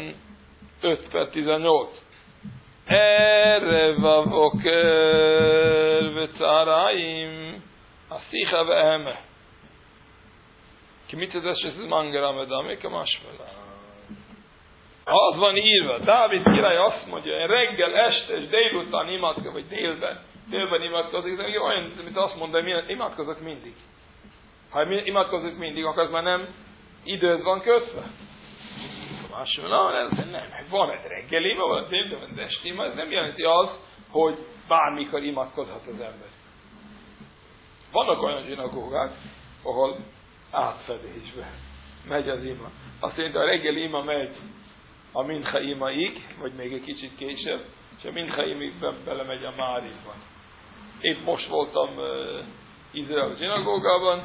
55/18. Erre vavoker vecáraim a szicha veheme. Ki mit ez mangaramedam, még a másfelán. Az van írva, Dávid király azt mondja, én reggel, este és délután imádkozok, vagy délben imádkozik, de olyan, mint azt mondja, hogy imádkozok mindig. Ha imádkozok mindig, akkor az már nem időd van kötve. hasonló, ez nem. Van egy reggeli ima, van egy esti ima, ez nem jelenti az, hogy bármikor imádkozhat az ember. Vannak olyan zsinagógák, ahol átfedésbe megy az ima. Azt jelenti, a reggeli ima megy a mincha imaig, vagy még egy kicsit később, és a mincha imig belemegy a márikban. Épp most voltam Izrael zsinagógában,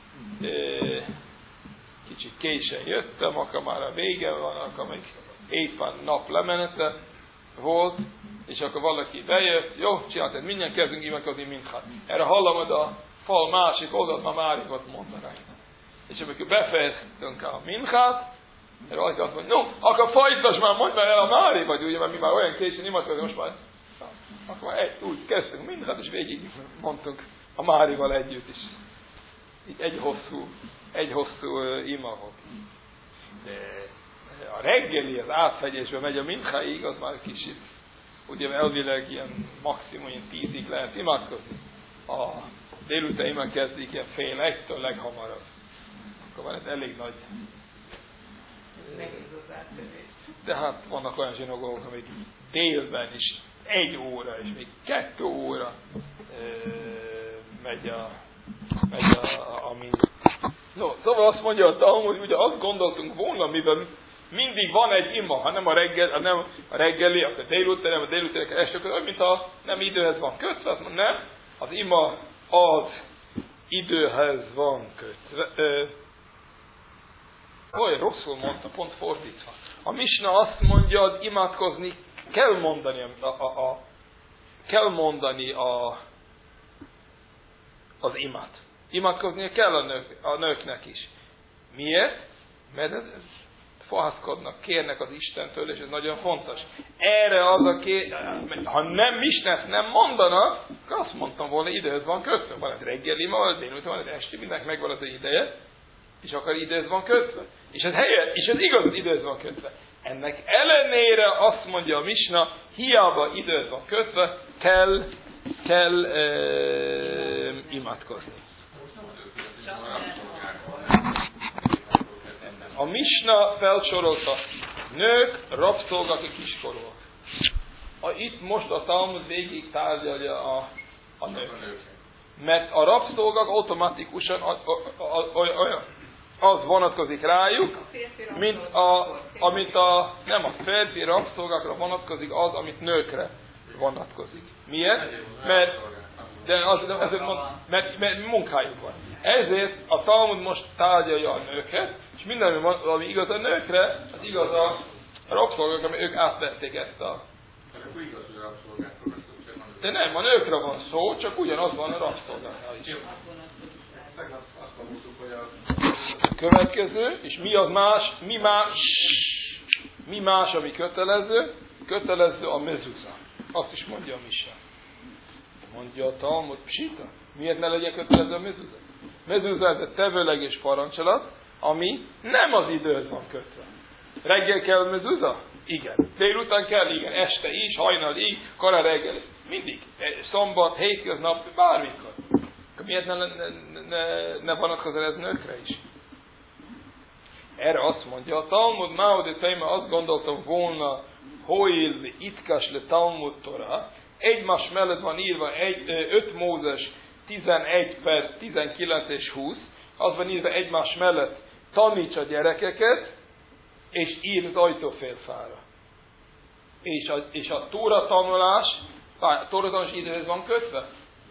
kicsit későn jöttem, akkor már a vége van, akkor még éppen nap lemenete volt, és akkor valaki bejött, jó, csináltad, mindjárt kezdünk imádkozni minchát. Erre hallom, hogy a fal másik oldalt már márikot mondanak. És amikor befejeztünk a minchát, rajta azt mondja, no, akkor folytasd már, mondd már el a mári, vagy ugye, mert mi már olyan későn imádkozunk, most már, akkor már úgy kezdtünk minchát, és végig mondtunk a márival együtt is. Így egy hosszú ima volt. De a reggeli, az átfegyésbe megy a minchaig, az már kicsit, ugye elvileg ilyen maximum ilyen 10-ig lehet imádkozni. A délután ima kezdik ilyen fél egytől leghamarabb. Akkor van ez elég nagy. De hát vannak olyan zsinagógok, amik délben is 1 óra, és még 2 óra megy a No, szóval azt mondja a Talmud, ugye azt gondoltunk volna, mivel mindig van egy ima, ha nem a reggeli, akkor délután, nem a délután, este, mint ha nem időhez van kötve, azt mondja, nem, az ima az időhez van kötve. Olyan rosszul mondta, pont fordítva. A Misna azt mondja, hogy imádkozni kell mondani az imát. Imádkoznia kell a nőknek is. Miért? Mert ez fohászkodnak, kérnek az Istentől, és ez nagyon fontos. Erre az ha nem Misna nem mondanak, akkor azt mondtam volna, időhöz van kötve. Van egy reggeli, van egy délután, van egy esti, mindenki megvan az ideje, és akkor időhöz van kötve. És ez igaz, hogy időhöz van kötve. Ennek ellenére azt mondja a Misna, hiába időhöz van kötve, kell imádkozni. A Misna felsorolta nők, rabszolgák és kiskorúak. Itt most a Talmud végig tárgyalja a nők. Mert a rabszolgák automatikusan az vonatkozik rájuk, nem a férfi rabszolgákra vonatkozik az, amit nőkre vonatkozik. Miért? Mert munkájuk van. Ezért a Talmud most tárgyalja a nőket, és minden, ami igaz a nőkre, az igaz a rabszolgák, ami ők átvették ezt a... De nem, a nőkre van szó, csak ugyanaz van a rabszolgáknál is. Következő, és mi az más, mi más, ami kötelező? Kötelező a mezuzah. Azt is mondja a Misna. Mondja a Talmud, psita. Miért ne legyen kötelező a mezuzah? Mezuzah ez egy tevőleges parancsolat, ami nem az időhöz van kötve. Reggel kell mezuzah? Igen. Délután kell? Igen. Este is, hajnalig, kora reggel. Mindig. Szombat, hétköznap, bármikor. Miért ne vonatkozzon ez nőkre is? Erre azt mondja a Talmud, Máudi Taima, azt gondoltam volna, Hoil itkas le Talmud Torah, egymás mellett van írva 5 Mózes 11 per 19 és 20, az van írva egymás mellett, taníts a gyerekeket, és ír az ajtófélfára. És a Tóra tanulás időhöz van kötve?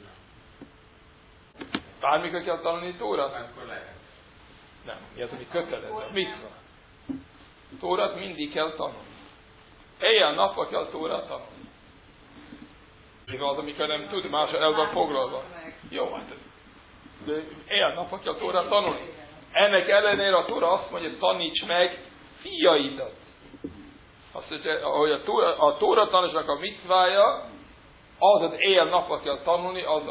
Bármikor kell tanulni Tórát? Nem, mi az, ami kötelező? Mit van? Tórát mindig kell tanulni. Éjjel-nappal kell Tórát tanulni. Mi az, amikor nem tud, más el van foglalva. Jó, hát de éjjel-nappal kell Tórát tanulni. Ennek ellenére a Tóra azt mondja, taníts meg fiaidat. Azt mondja, hogy a Tóra tanulásnak a micvája, az éjjel-nappal kell tanulni, az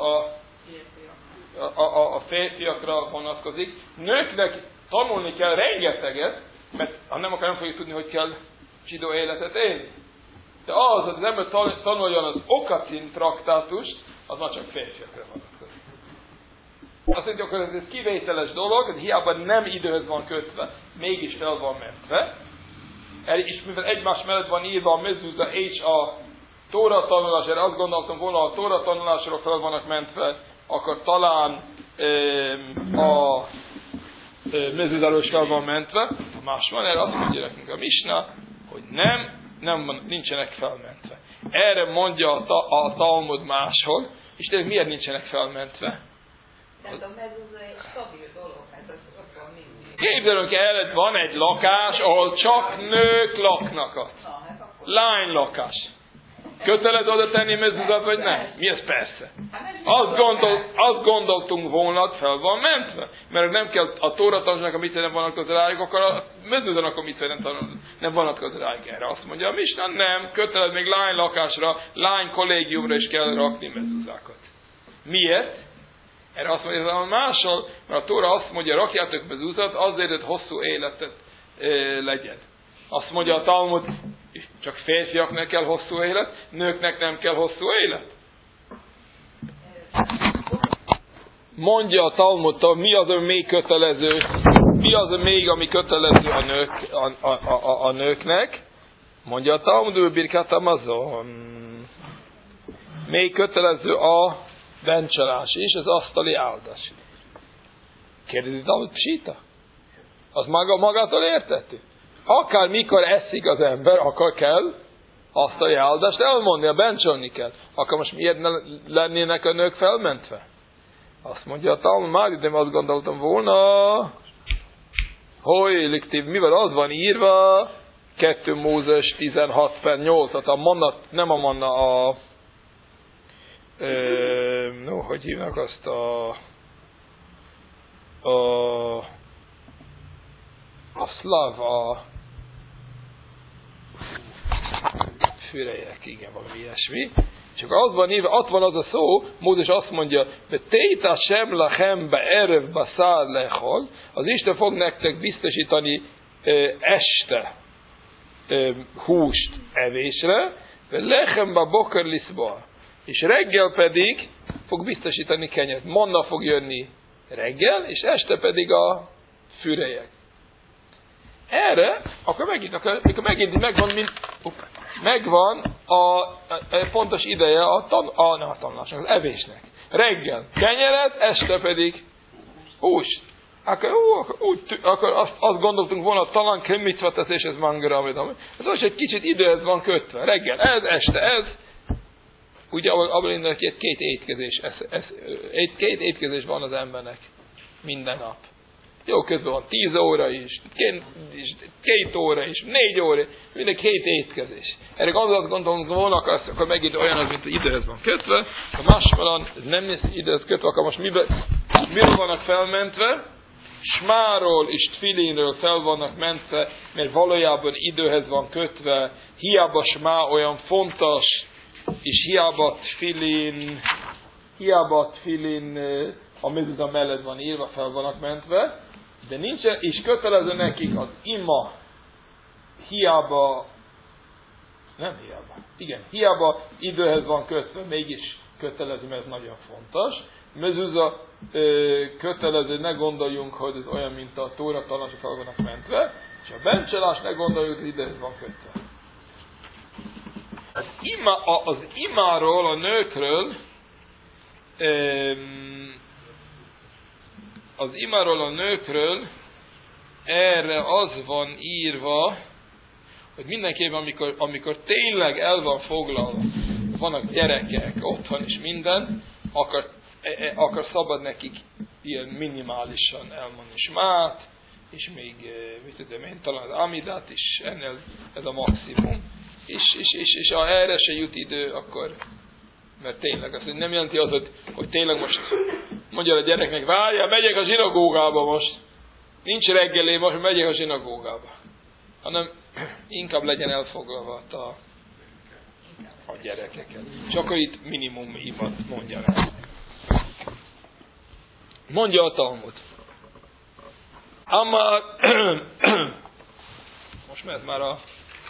a férfiakra vonatkozik. Nőknek tanulni kell rengeteget, mert ha nem akar, nem fogjuk tudni, hogy kell zsidó életet élni. De az ember tanuljon az Okacin traktátust, az már csak férfiakra vonatkozik. Azt mondja, hogy ez kivételes dolog, hiába nem időhöz van kötve, mégis fel van mentve. És mivel egymás mellett van írva a mezuzah és a Tóra tanulás, erre azt gondoltam volna, a Tóra tanulásról fel vannak mentve, akkor talán a mezuzahról is fel van mentve. Ha más van, erre azt mondja nekünk a Misna, hogy nincsenek felmentve. Erre mondja a Talmud máshol, és tényleg miért nincsenek felmentve? Tehát a mezuzah egy stabil dolog, hát az ott van mindig. Képzelünk el, van egy lakás, ahol csak nők laknak. Lánylakás. Kötelező oda tenni mezuzat, vagy nem? Mi ez? Persze. Azt gondoltunk volna, fel van mentve. Mert nem kell a Tóra tanulásnak a mitve nem vonatkozni rájuk, akkor a mezuzatnak a mitve nem vonatkozni rájuk. Erre azt mondja a Misna, nem, kötelező még lánylakásra, lány kollégiumra is kell rakni mezuzákat. Miért? Erre azt mondja, hogy máshol, mert a Tóra azt mondja, rakjátok mezuzat azért, hogy hosszú életet legyen. Azt mondja a Talmud, csak férfiaknak kell hosszú élet, nőknek nem kell hosszú élet. Mondja a Talmud, mi az, ami még kötelező, mi az még, ami kötelező a nőknek. Mondja a Talmud, Birkat Hamazon. Még kötelező a bencsalás is, az asztali áldás. Kérdezi Talmud, psita? Az magától értető? Akár mikor eszik az ember, akkor kell azt a áldást elmondani, bencsolni kell. Akkor most miért ne lennének a nők felmentve? Azt mondja a Talmud, már de azt gondoltam volna, hogy liktív, mivel az van írva, 2 Mózes 16/8, a manna, nem a manna, hogy hívnak azt a szláv, fürejek, igen, valami ilyesmi. És akkor az van írva, ott van az a szó, Mózes azt mondja, Téta sem lachem beerev baszár lechol, az Isten fog nektek biztosítani este húst evésre, lechem ba boker liszba, és reggel pedig fog biztosítani kenyeret. Manna fog jönni reggel, és este pedig a fürejek. Erre, akkor megint megvan a pontos ideje a tanulásnak, az evésnek. Reggel kenyeret, este pedig húst. Akkor azt gondoltunk volna, talán kemmitva teszés ez mangara, ez most egy kicsit időhez van kötve. Reggel ez, este ez. Ugye abban indul, hogy két étkezés van az embernek minden nap. Jó, közben van 10 óra is, 2 óra is, 4 óra, mindig 2 étkezés. Erre azt gondolunk volna, akkor megint olyan az, mint időhez van kötve, ha máshol ez nem lesz időhez kötve, akkor most miről vannak felmentve? Smáról és tfilinről fel vannak mentve, mert valójában időhez van kötve, hiába smá olyan fontos, és hiába tfilin a mezuzah mellett van írva, fel vannak mentve, de nincsen, és kötelező nekik az ima, hiába időhez van kötve, mégis kötelező, mert ez nagyon fontos. Mezuzah kötelező, ne gondoljunk, hogy ez olyan, mint a Tóra tanulások fel vannak mentve, és a bencselás ne gondoljuk, hogy időhez van kötve. Az imáról, a nőkről, erre az van írva, hogy mindenképpen, amikor tényleg el van foglalva, vannak gyerekek, otthon és minden, akkor szabad nekik ilyen minimálisan elmondani smát, és még, talán az amidát is, ennél ez a maximum. És ha erre se jut idő, akkor, mert tényleg, azt nem jelenti az, hogy tényleg most mondja a gyereknek, várjál, megyek a zsinagógába most. Nincs reggeli, most megyek a zsinagógába. Hanem inkább legyen elfoglalva a gyerekeket. És akkor itt minimum imat mondja el. Mondja a Talmud. Amár most mehet már a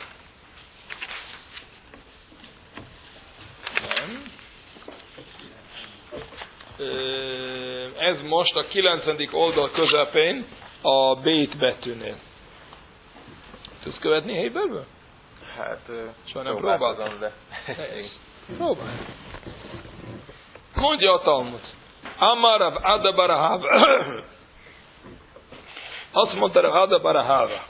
ez most a 9. oldal közepén a bét betűnél. Tudsz követni Héberből? Hát, soha nem próbáltam, de... Próbálj. Mondja a Talmud. Amar Rav Ada bar Ahava. Azt mondta Rav Ada bar Ahava.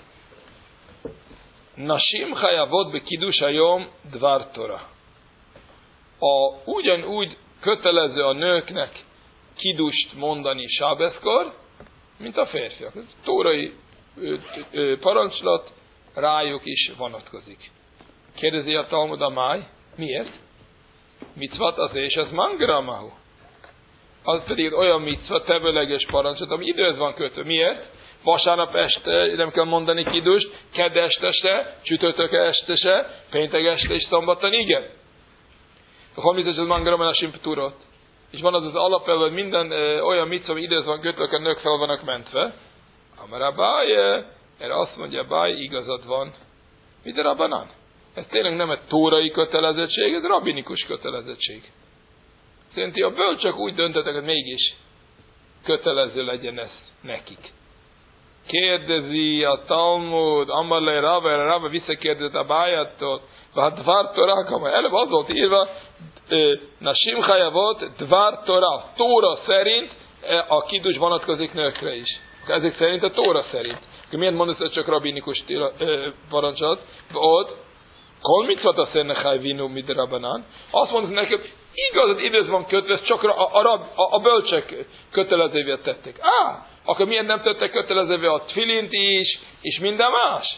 Nashim chayavot bekidus hayom dvar Torah. Ugyanúgy kötelező a nőknek kidust mondani sábeszkor, mint a férfiak. Ez tórai parancsolat rájuk is vonatkozik. Kérdezi a Talmud a máj, miért? Micvat az és ez mangramahu. Az pedig olyan micva, tevőleges parancsolat, ami időhöz van kötve. Miért? Vasárnap este nem kell mondani kidust, kedd este se, csütörtök este se, péntek este és szombaton igen. A hamizes az mangram a simputurot. És van az alapelv, hogy minden olyan micva, ami időhöz van kötve, a nők fel vannak mentve. Amar Abai, erre azt mondja, Abai, igazad van. Mit a Rabbanan? Ez tényleg nem egy tórai kötelezettség, ez rabbinikus kötelezettség. Szerinti a bölcsök úgy döntöttek, hogy mégis kötelező legyen ez nekik. Kérdezi a Talmud, Amalei Rava visszakérdezett a bájától, hát dvar Torah, előbb az volt írva, Nashim chayavot dvar Torah, Tóra szerint a kidus vonatkozik nőkre is. Ezek szerint a Tóra szerint. Miért mondasz, hogy csak rabbinikus parancsolat? Ott, kol mitzvat a szennechaj vinu mit rabbanán? Azt mondod nekem, igaz, időz van kötve, ezt csak a bölcsek kötelezővé tették. Akkor miért nem tettek kötelezővé a tfilint is, és minden más?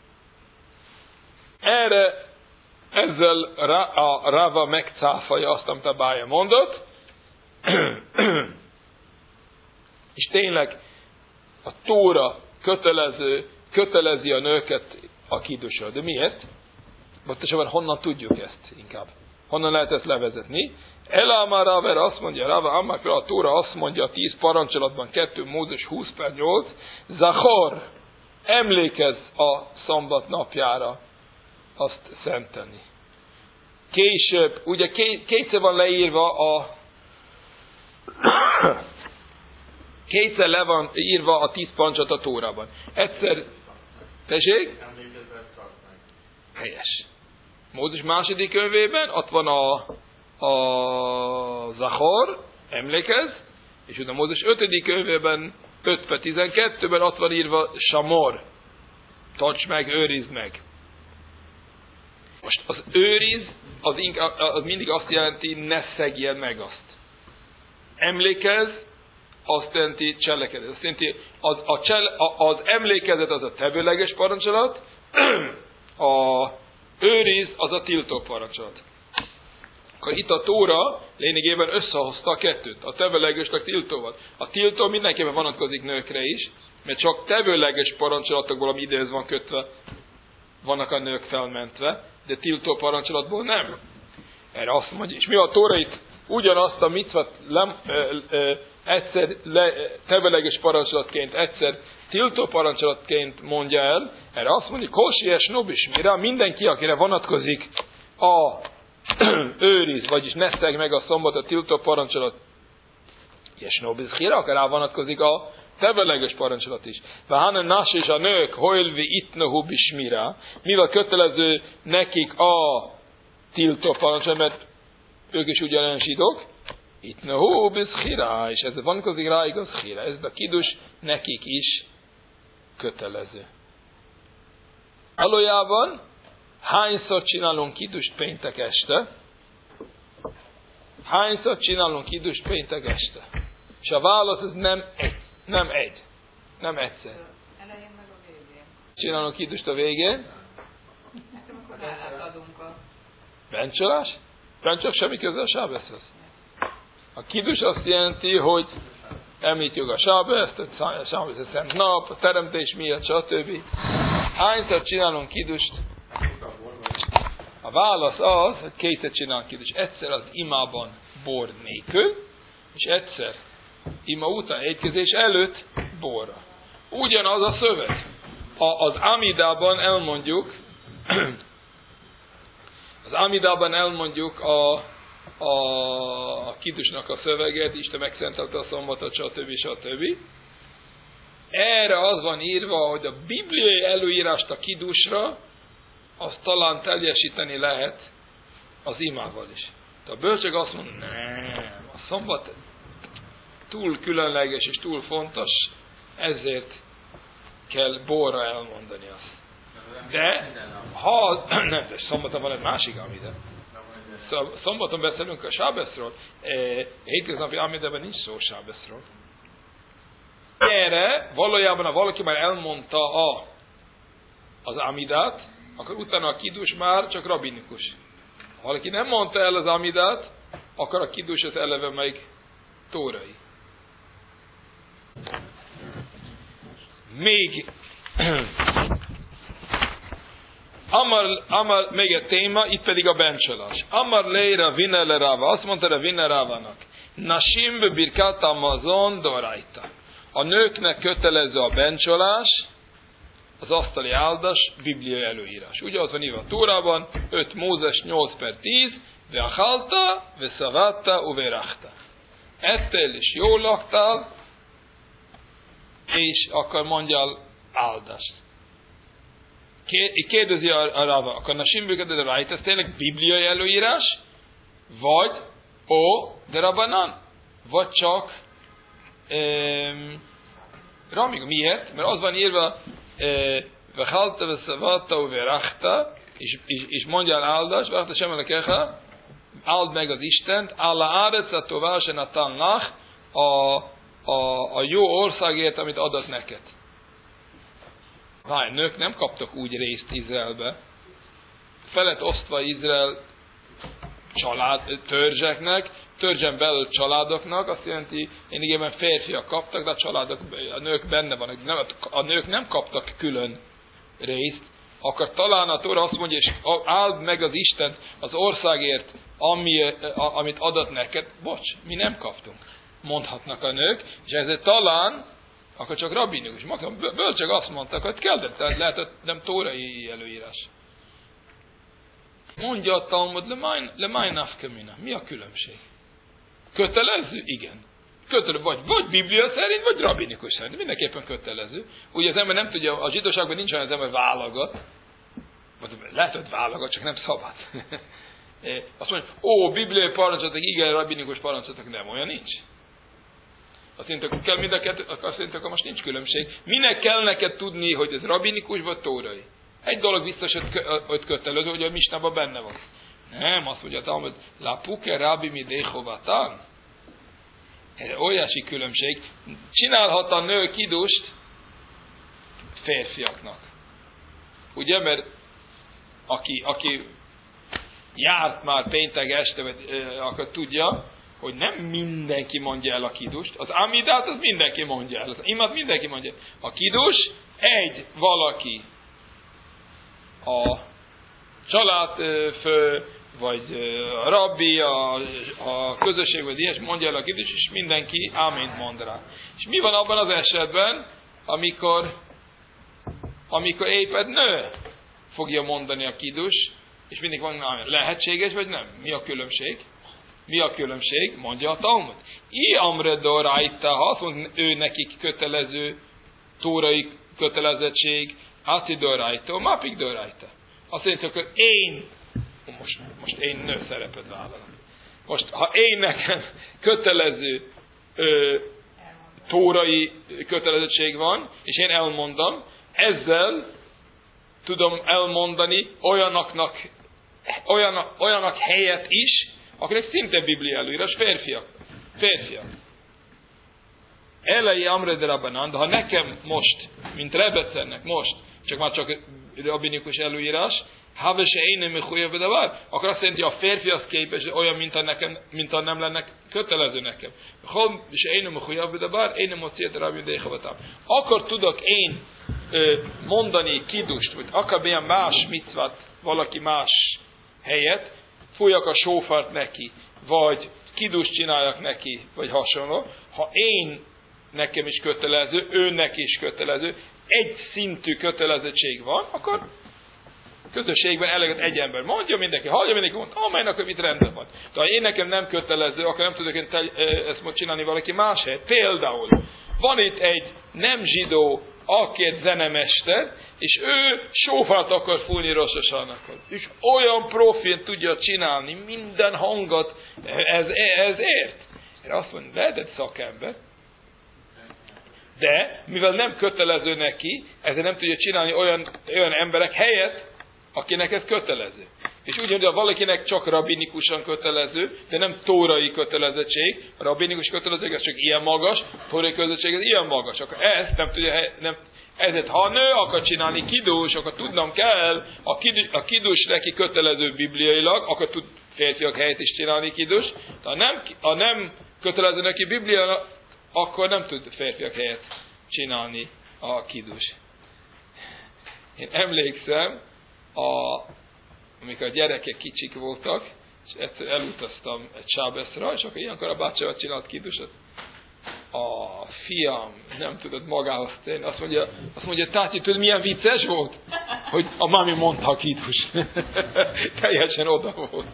Ezzel a Rava megcáfolja azt, amit a Bája mondott, és tényleg a Tóra kötelezi a nőket a kidusra. De miért? Pontosabban honnan tudjuk ezt inkább? Honnan lehet ezt levezetni? Elámár Raver azt mondja, Rava Ammakra a Tóra azt mondja a 10 parancsolatban, 2 Mózes 20/8, Zachor, emlékezz a szombat napjára azt szentelni. Később, ugye kétszer van leírva kétszer le van írva a 10 parancsolat a Tórában. Egyszer, tessék? Helyes. Mózes második könyvében ott van a Zachor, emlékezz, és utána Mózes 5. könyvében 5/12-ben ott van írva Samor. Tarts meg, őrizd meg. Most az őriz, az mindig azt jelenti, ne szegjél meg azt. Emlékezz, azt jelenti cselekedet. Azt jelenti, az emlékezet az a tevőleges parancsolat, a őriz az a tiltó parancsolat. Akkor itt a Tóra lényegében összehozta a kettőt, a tevőlegesnek tiltóval. A tiltó mindenképpen vonatkozik nőkre is, mert csak tevőleges parancsolatokból, ami időhöz van kötve, vannak a nők felmentve, de tiltó parancsolatból nem. Erre azt mondja, és mi a Tóra itt ugyanazt a micvat egyszer tevőleges parancsolatként, egyszer tiltó parancsolatként mondja el, erre azt mondja, Kosi és Nobis, mire mindenki, akire vonatkozik a őriz, vagyis ne szeg meg a szombat, a tiltó parancsolat, és Nobis híra, akár rá vonatkozik a tevőleges parancsolat is. Váhanen nás és a nők, hojlvi itnahu bismira, mivel kötelező nekik a tiltó parancsolat, mert ők is ugyanolyan zsidók, itnahu bishira, és ez vonatkozik ráig az híra. Ez a kidus nekik is kötelező. Valójában hányszor csinálunk kidust péntek este? Hányszor csinálunk kidust péntek este? És a válasz ez nem egyszer. Elején meg a végén. Csinálunk kidust a végén. Nekem akkor rálátadunk a... Bencsolás? Bencsolás semmi köze a sábeszhez. A kidus azt jelenti, hogy említjük a sábeszt, a sábesz a szent nap, a teremtés miatt, stb. Hányszor csinálunk kidust? A válasz az, hogy kétszer csinálunk kidust. Egyszer az imában bor nélkül, és egyszer ima után étkezés előtt borra. Ugyanaz a szöveg. Az Amidában elmondjuk a kidusnak a szöveget, Isten megszentelte a szombatot, stb. erre az van írva, hogy a bibliai előírást a kidusra, azt talán teljesíteni lehet az imával is. De a bölcsek azt mondja, nem, a szombat túl különleges és túl fontos, ezért kell borra elmondani azt. De, ha, nem, de szombaton van egy másik amida. Szombaton beszélünk a sábeszről, hétköznapi amidában nincs szó sábeszről. Erre valójában, ha valaki már elmondta az amidát, akkor utána a kidus már csak rabinikus. Ha valaki nem mondta el az amidát, akkor a kidus az eleve meg tórai. Még Amar még egy téma, itt pedig a bencsolás. Amar leira vinele Rava, azt mondta a vinele Rávának, Nashim birkat Amazon doraita. A nőknek kötelező a bencsolás, az asztali áldás, bibliai előírás. Ugye az van írva a Tórában, 5 Mózes 8/10, ve'achalta, ve'szavatta, uverachta. Ettél és jól laktál, és akkor mondjál áldást. Kérdezi a Rava, akkor Nashim birkat doraita, ez tényleg bibliai előírás, vagy de Rabbanan, vagy csak Ramig. Miért? Mert az van írva Vechalta veszavata uverachta, és mondjál áldás, várta sem elekecha, áld meg az Istent, alla árec a tová natan lach, a jó országért, amit adott neked. Várj, nők nem kaptak úgy részt Izraelbe. Felet osztva Izrael törzseknek, törzsen belül családoknak, azt jelenti, lényegében férfiak kaptak, de a nők benne vannak. A nők nem kaptak külön részt, akkor talán a Tóra azt mondja, és áld meg az Istent az országért, amit adott neked. Bocs, mi nem kaptunk. Mondhatnak a nők, és ezért talán, akkor csak rabbinikus. Bölcsök azt mondtak, hogy kell, de lehet, nem tórai előírás. Mondja a Talmud, le máj nafkamina. Mi a különbség? Kötelező? Igen. Kötelező, vagy Biblia szerint, vagy rabbinikus szerint. Mindenképpen kötelező. Ugye az ember nem tudja, a zsidóságban nincs olyan, az ember válogat. Lehet, hogy válogat, csak nem szabad. Azt mondja, bibliai parancsolatok, igen, rabbinikus parancsolatok, nem, olyan nincs. Azt mondjuk, kell mind a kettő, azt mondjuk, akkor most nincs különbség. Minek kell neked tudni, hogy ez rabbinikus vagy tórai? Egy dolog biztos, hogy kötelező, hogy a misnában benne van. Nem, azt mondja, hogy la puke rabbi mi déhovatán. Ez óriási különbség. Csinálhat a nő kidust férfiaknak. Ugye, mert aki járt már péntek este, akkor tudja, hogy nem mindenki mondja el a kidust. Az amidát, az mindenki mondja el. Az imat mindenki mondja el. A kidus, valaki a családfő, vagy a rabbi, a közösség, vagy ilyes mondja el a kidus, és mindenki ámént mond rá. És mi van abban az esetben, amikor éppen nő fogja mondani a kidus, és mindig van, lehetséges, vagy nem? Mi a különbség? Mi a különbség? Mondja a Talmud. I amre doraita, ha azt mondja, ő nekik kötelező, tórai kötelezettség, ati doraita, mapik doraita. Azt mondja, hogy most én nő szerepet vállalom. Most, ha én nekem kötelező tórai kötelezettség van, és én elmondom, ezzel tudom elmondani olyanok helyet is, akinek szinte Biblia előírás, férfiak. Elejé amre de Rabbanan, de ha nekem most, mint Rebecernek most, csak rabbinikus előírás, havese énem mechujav bedavar, akkor azt jelenti, hogy a férfi az képes olyan, mint ha nem lenne kötelező nekem. Havese énem mechujav bedavar, énem mociet rabbi déhavatam. Akkor tudok én mondani kidust, vagy akár ilyen más micvat, valaki más helyet, fújjak a sófart neki, vagy kidust csináljak neki, vagy hasonló. Ha nekem is kötelező, őnek is kötelező, egy szintű kötelezettség van, akkor közösségben eleget egy ember mondja, mindenki hallja, mindenki mond, amelynek, hogy itt rendben van. De ha én nekem nem kötelező, akkor nem tudok én ezt most csinálni valaki más helyet. Például van itt egy nem zsidó, akért zenemester, és ő sófát akar fújni Rosh Hashanakhoz. És olyan profin tudja csinálni minden hangot, ez ért. Erre azt mondja, lehetett szakember, de mivel nem kötelező neki, ezért nem tudja csinálni olyan emberek helyett, akinek ez kötelező. És ugyanúgy, ha valakinek csak rabbinikusan kötelező, de nem tórai kötelezettség, a rabbinikus kötelezettség ez csak ilyen magas, a tórai kötelezettség ez ilyen magas, akkor ezt nem tudja, ezért ha a nő akar csinálni kidus, akkor tudnom kell, a kidus neki kötelező bibliailag, akkor tud férfiak helyett is csinálni kidus, de ha nem kötelező neki bibliailag, akkor nem tud férfiak helyett csinálni a kidus. Én emlékszem, amikor a gyerekek kicsik voltak, és egyszer elutaztam egy sábeszra, és akkor ilyenkor a bácsival csinált kidusot. A fiam nem tudott magához tenni. Azt mondja, táti, tudod milyen vicces volt? Hogy a mami mondta a kidus. Teljesen oda volt.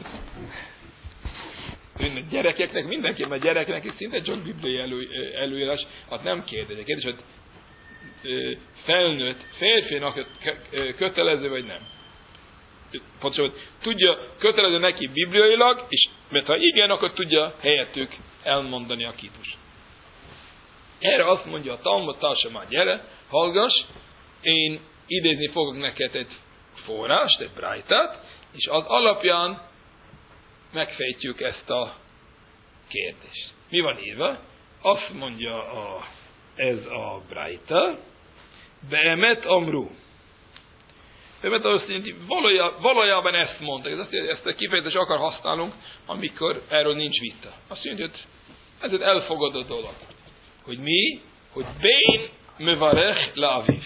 Gyerekeknek, mindenki, mert gyerekeknek is szinte csak bibliai előírás, hát nem kérdez. Kérdés, hogy felnőtt férfinak kötelező vagy nem. Pontosan, tudja, kötelező neki bibliailag, és mert ha igen, akkor tudja helyettük elmondani a kidust. Erre azt mondja a Talmud, társa már, gyere, hallgass, én idézni fogok neked egy forrást, egy brájtát, és az alapján megfejtjük ezt a kérdést. Mi van írva? Azt mondja ez a brájta, Beemet amru. Beemet azt jelenti, valójában ezt mondta. Ezt a kifejezést akar használunk, amikor erről nincs vita. Azt jelenti, hogy ez egy elfogadott dolog. Hogy mi? Hogy Bén mevarech leaviv.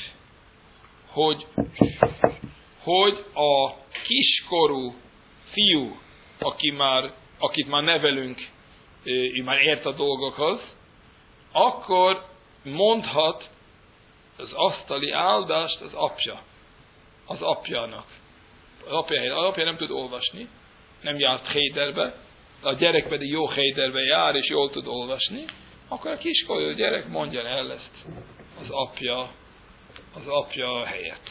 Hogy a kiskorú fiú, akit már nevelünk, ő már ért a dolgokhoz, akkor mondhat az asztali áldást az apjának. Az apja nem tud olvasni, nem járt héderbe, a gyerek pedig jó héderbe jár, és jól tud olvasni, akkor a kiskorú gyerek mondja el ezt az apja helyett.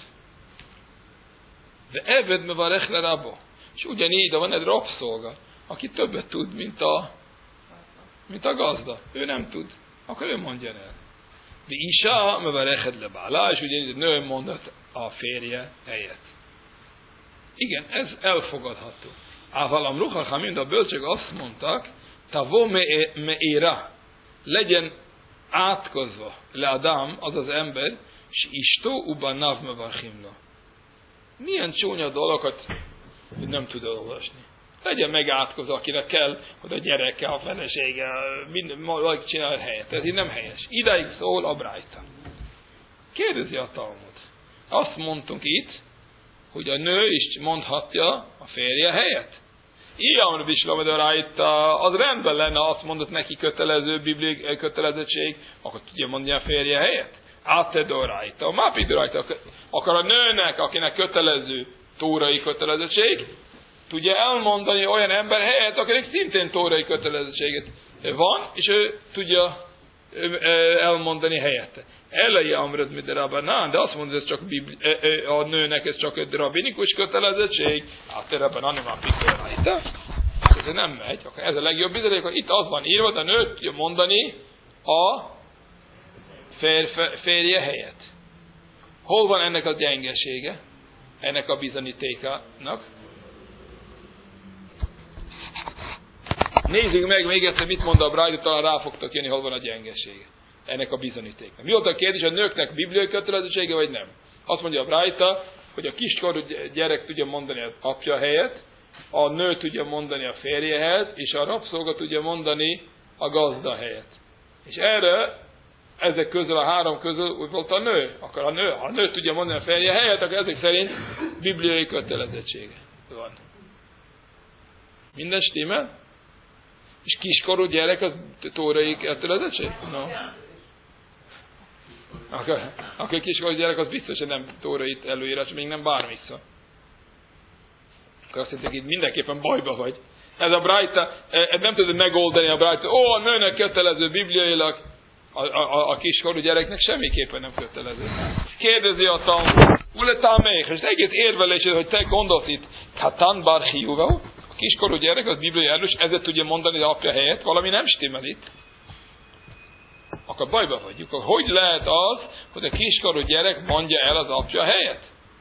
De eved mevarech le rabbo. És ugyanígy, de van egy rabszolga, aki többet tud, mint a gazda. Ő nem tud. Akkor ő mondja el. De Isá mevareched le bálá, és ugyanígy egy nő mondat a férje helyett. Igen, ez elfogadható. Ával amruha hamim, de a bölcsök azt mondtak, tavo me'era, legyen átkozva le Adam, az az ember, és istó ubanav mevarchimna. Milyen csúnya dolgokat nem tud olvasni. Legyen megátkozva, akinek kell, hogy a gyereke, a felesége, valaki csinál helyet. Ez így nem helyes. Idáig szól a brájta. Kérdezi a Talmud. Azt mondtunk itt, hogy a nő is mondhatja a férje helyet. Ilyen bislom, de rájta, az rendben lenne, azt mondott neki kötelező bibliai kötelezettség, akkor tudja mondani a férje helyet. Átedő rájta, mápidő rájta. Akkor a nőnek, akinek kötelező tórai kötelezettség, tudja elmondani olyan ember helyett, akinek szintén tórai kötelezettséget van, és ő tudja elmondani helyette. Elejé amrad mit rabbanán, de azt mondja, ez csak a nőnek ez csak egy rabbinikus kötelezettség, rabbanán nem ápítő rajta. Ez nem megy. Ez a legjobb bizonyos, hogy itt az van írva, de a nő tudja mondani a férje helyett. Hol van ennek a gyengesége? Ennek a bizonyítékának? Nézzük meg még egyszer, mit mond a brájta, talán rá fogtok jönni, hol van a gyengesége. Ennek a bizonyítéknak. Mi volt a kérdés, a nőknek bibliai kötelezettsége, vagy nem? Azt mondja a brájta, hogy a kiskorú gyerek tudja mondani az apja helyett, a nő tudja mondani a férje helyett, és a rabszolga tudja mondani a gazda helyett. És erre, ezek közül a három közül úgy volt a nő. Akkor ha a nő tudja mondani a férje helyett, akkor ezek szerint bibliai kötelezettsége van. Minden stimmel? És kiskorú gyerek az tórai kötelezettség? No. Akkor kiskorú gyerek az biztos, hogy nem tórai előírás, még nem bármi szó. Akkor azt hitték, hogy mindenképpen bajba vagy. Ez a brájta, nem tudod megoldani a brájta. A nőnek kötelező bibliailag. A kiskorú gyereknek semmiképpen nem kötelező. Kérdezi a Talmud, uletán még, és egész érvelés, hogy te gondolsz itt, Katan bar Chiyuva, a kiskorú gyerek, az bibliai erős, ezért tudja mondani az apja helyett, valami nem stimmel itt. Akkor bajba vagyunk. Hogy lehet az, hogy a kiskorú gyerek mondja el az apja helyett?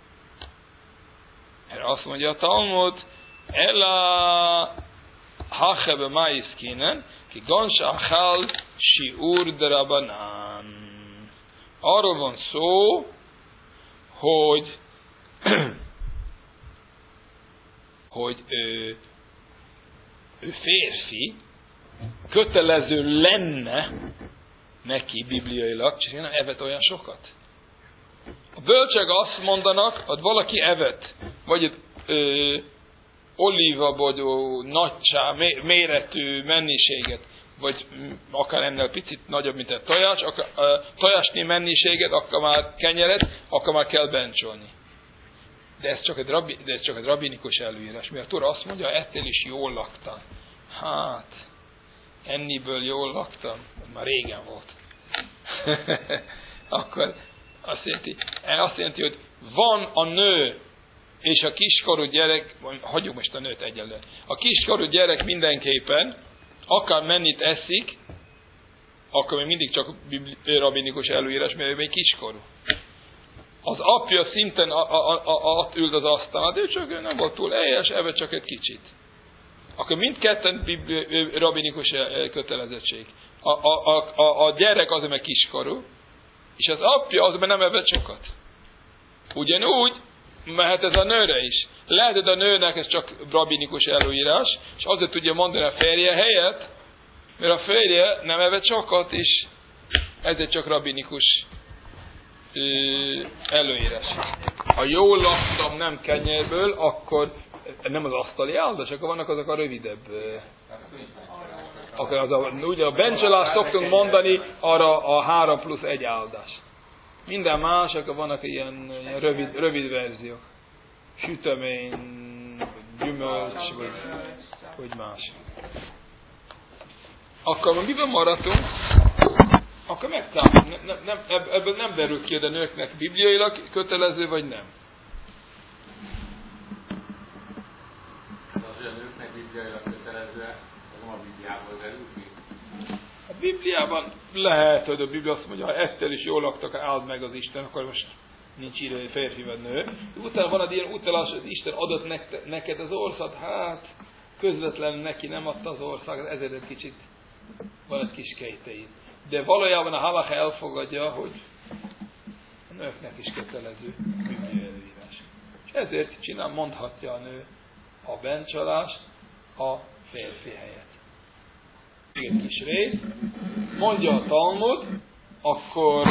Erre azt mondja a Talmud, Ela hachebe maiszkinen, ki gansha achal shiur derabanan. Arról van szó, hogy ő férfi, kötelező lenne neki bibliailag, csak nem evett olyan sokat. A bölcsek azt mondanak, hogy valaki evett, vagy olívabogyó, nagyság, méretű mennyiséget, vagy akár ennél picit nagyobb, mint egy tojás, tojásnyi mennyiséget, akkor már kenyeret, akkor már kell bencsolni. De ez csak egy rabinikus előírás. Mert a Tóra azt mondja, ettél is jól laktam. Hát, enniből jól laktam, már régen volt. Akkor azt jelenti, hogy van a nő és a kiskorú gyerek, hagyjuk most a nőt egyelőre. A kiskorú gyerek mindenképpen, akár mennyit eszik, akkor még mindig csak rabinikus előírás, mert ő még kiskorú. Az apja szinten ott ült az asztalán, de ő csak nem volt túl éhes, evett csak egy kicsit. Akkor mindketten rabinikus kötelezettség. A gyerek az, meg kiskorú, és az apja az, nem evett sokat. Ugyanúgy mehet ez a nőre is. Lehet, hogy a nőnek ez csak rabinikus előírás, és azért tudja mondani a férje helyett, mert a férje nem evett sokat, és ezért csak rabinikus előírás. Ha jól laktam nem kenyérből, akkor nem az asztali áldás, akkor vannak azok a rövidebb. Ugye a bencsolást szoktunk mondani, arra a 3+1 áldás. Minden más, akkor vannak ilyen rövid verziók. Sütemény, gyümölcs, vagy más. Akkor miben maradtunk? Akkor megszállunk. Ebből nem derül ki, hogy a nőknek bibliailag kötelező, vagy nem. Az, hogy a nőknek bibliailag kötelező, az nem a Bibliából derül ki? A Bibliában lehet, hogy a Biblia azt mondja, ha ettél is jól laktak, áld meg az Isten, akkor most nincs írva, hogy férfi vagy nő. Utána van egy ilyen utalás, hogy Isten adott neked az ország, hát közvetlenül neki nem adta az ország, ezért egy kicsit van egy kis kételj. De valójában a halacha elfogadja, hogy a nőknek is kötelező bibliai előírás. És ezért mondhatja a nő a bencsolást a férfi helyett. Egy kis rész, mondja a Talmud, akkor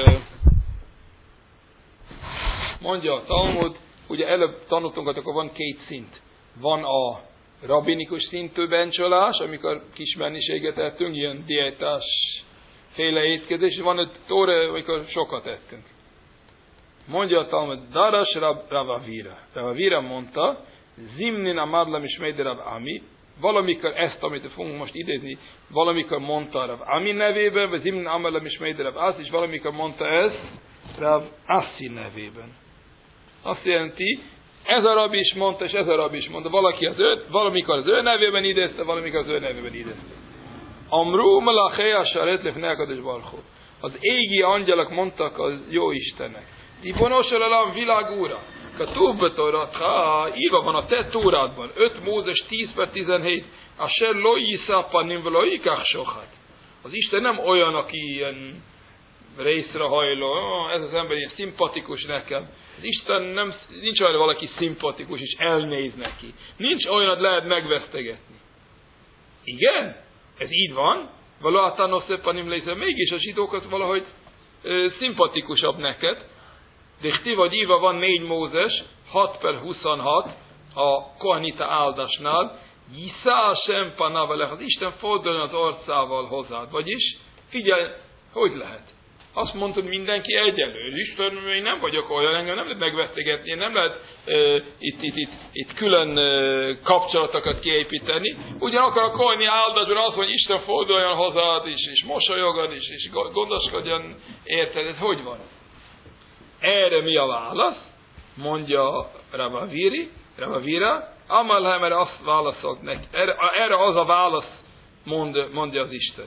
mondja a Talmud, ugye előbb tanultunk, hogy akkor van két szint. Van a rabinikus szintű bencsolás, amikor kis mennyiséget ettünk, ilyen diétás féle étkezés, és van egy tóra, amikor sokat ettünk. Mondja a Talmud, Daras Ravavira. Ravavira mondta, Zimnin amadlam is meide Rav Ami, valamikor ezt, amit fogunk most idézni, valamikor mondta Rav Ami nevében, vagy Zimnin amadlam is meide Rav Assi, és valamikor mondta ezt Rav Assi nevében. Azt jelenti, ez a rabbi is mondta, és ez a rabbi is mondta. Valamikor az ő nevében idézte, valamikor az ő nevében idézte. Amrú malachei asaret lefnei hakadosh baruch hu. Az égi angyalok mondtak az jó Istennek. Ribono shel olam, világ úra. Katuv betoratha, írva van a te Tórádban, 5 Mózes 10/17. Asher lo yisza panim velo yikach shochat. Az Isten nem olyan, aki ilyen részrehajló, ez az ember ilyen szimpatikus nekem. Az Isten nincs olyan valaki szimpatikus, és elnéz neki. Nincs olyan, lehet megvesztegetni. Igen? Ez így van? Valójában mégis a zsidókat valahogy szimpatikusabb neked. De ti vagy írva van 4 Mózes, 6/26 a kohanita áldásnál. Yiszá sem panavelech, az Isten forduljon az arcával hozzád. Vagyis, figyelj, hogy lehet? azt mondtad, mindenki egyenlő. Isten, én nem vagyok olyan, engem nem lehet megvesztegetni, nem lehet itt külön kapcsolatokat kiépíteni. Ugyanakkor a kohini áldásban az, hogy Isten forduljon hozzád is, és mosolyogad is, és gondoskodjon érted, ez hogy van? Erre mi a válasz? Mondja Rabba Vira, Amalhem erre azt válaszolt neki. Erre az a válasz mondja az Isten.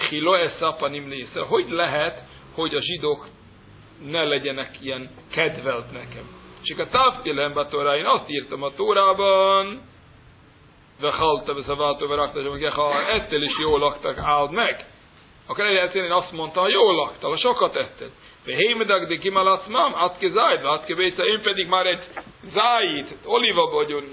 Hogy lehet, hogy a zsidók ne legyenek ilyen kedvelt nekem? És a távtélembe a Tórán, én azt írtam a Tórában, ha ettél is jól laktak, áld meg. Akkor én azt mondta, ha jól laktál, ha sokat etted. Én pedig már egy zájit, olívabogyón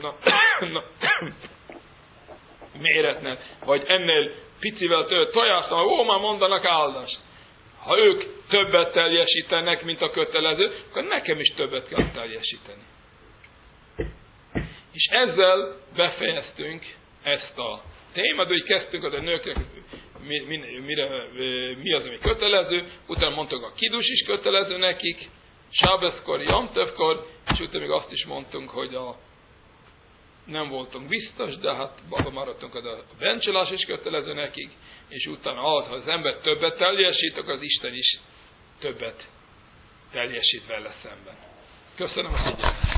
méretnél, vagy ennél picivel több tojástam, már mondanak áldást. Ha ők többet teljesítenek, mint a kötelező, akkor nekem is többet kell teljesíteni. És ezzel befejeztünk ezt a témát, hogy kezdtünk az a nőknek, mi az, ami kötelező, utána mondtuk, a kidus is kötelező nekik, sábeszkor, jamtevkor, és utána még azt is mondtunk, hogy nem voltunk biztos, de hát abban maradtunk, hogy a bencsolás is kötelező nekik, és utána ha az ember többet teljesít, akkor az Isten is többet teljesít vele szemben. Köszönöm a figyelmet!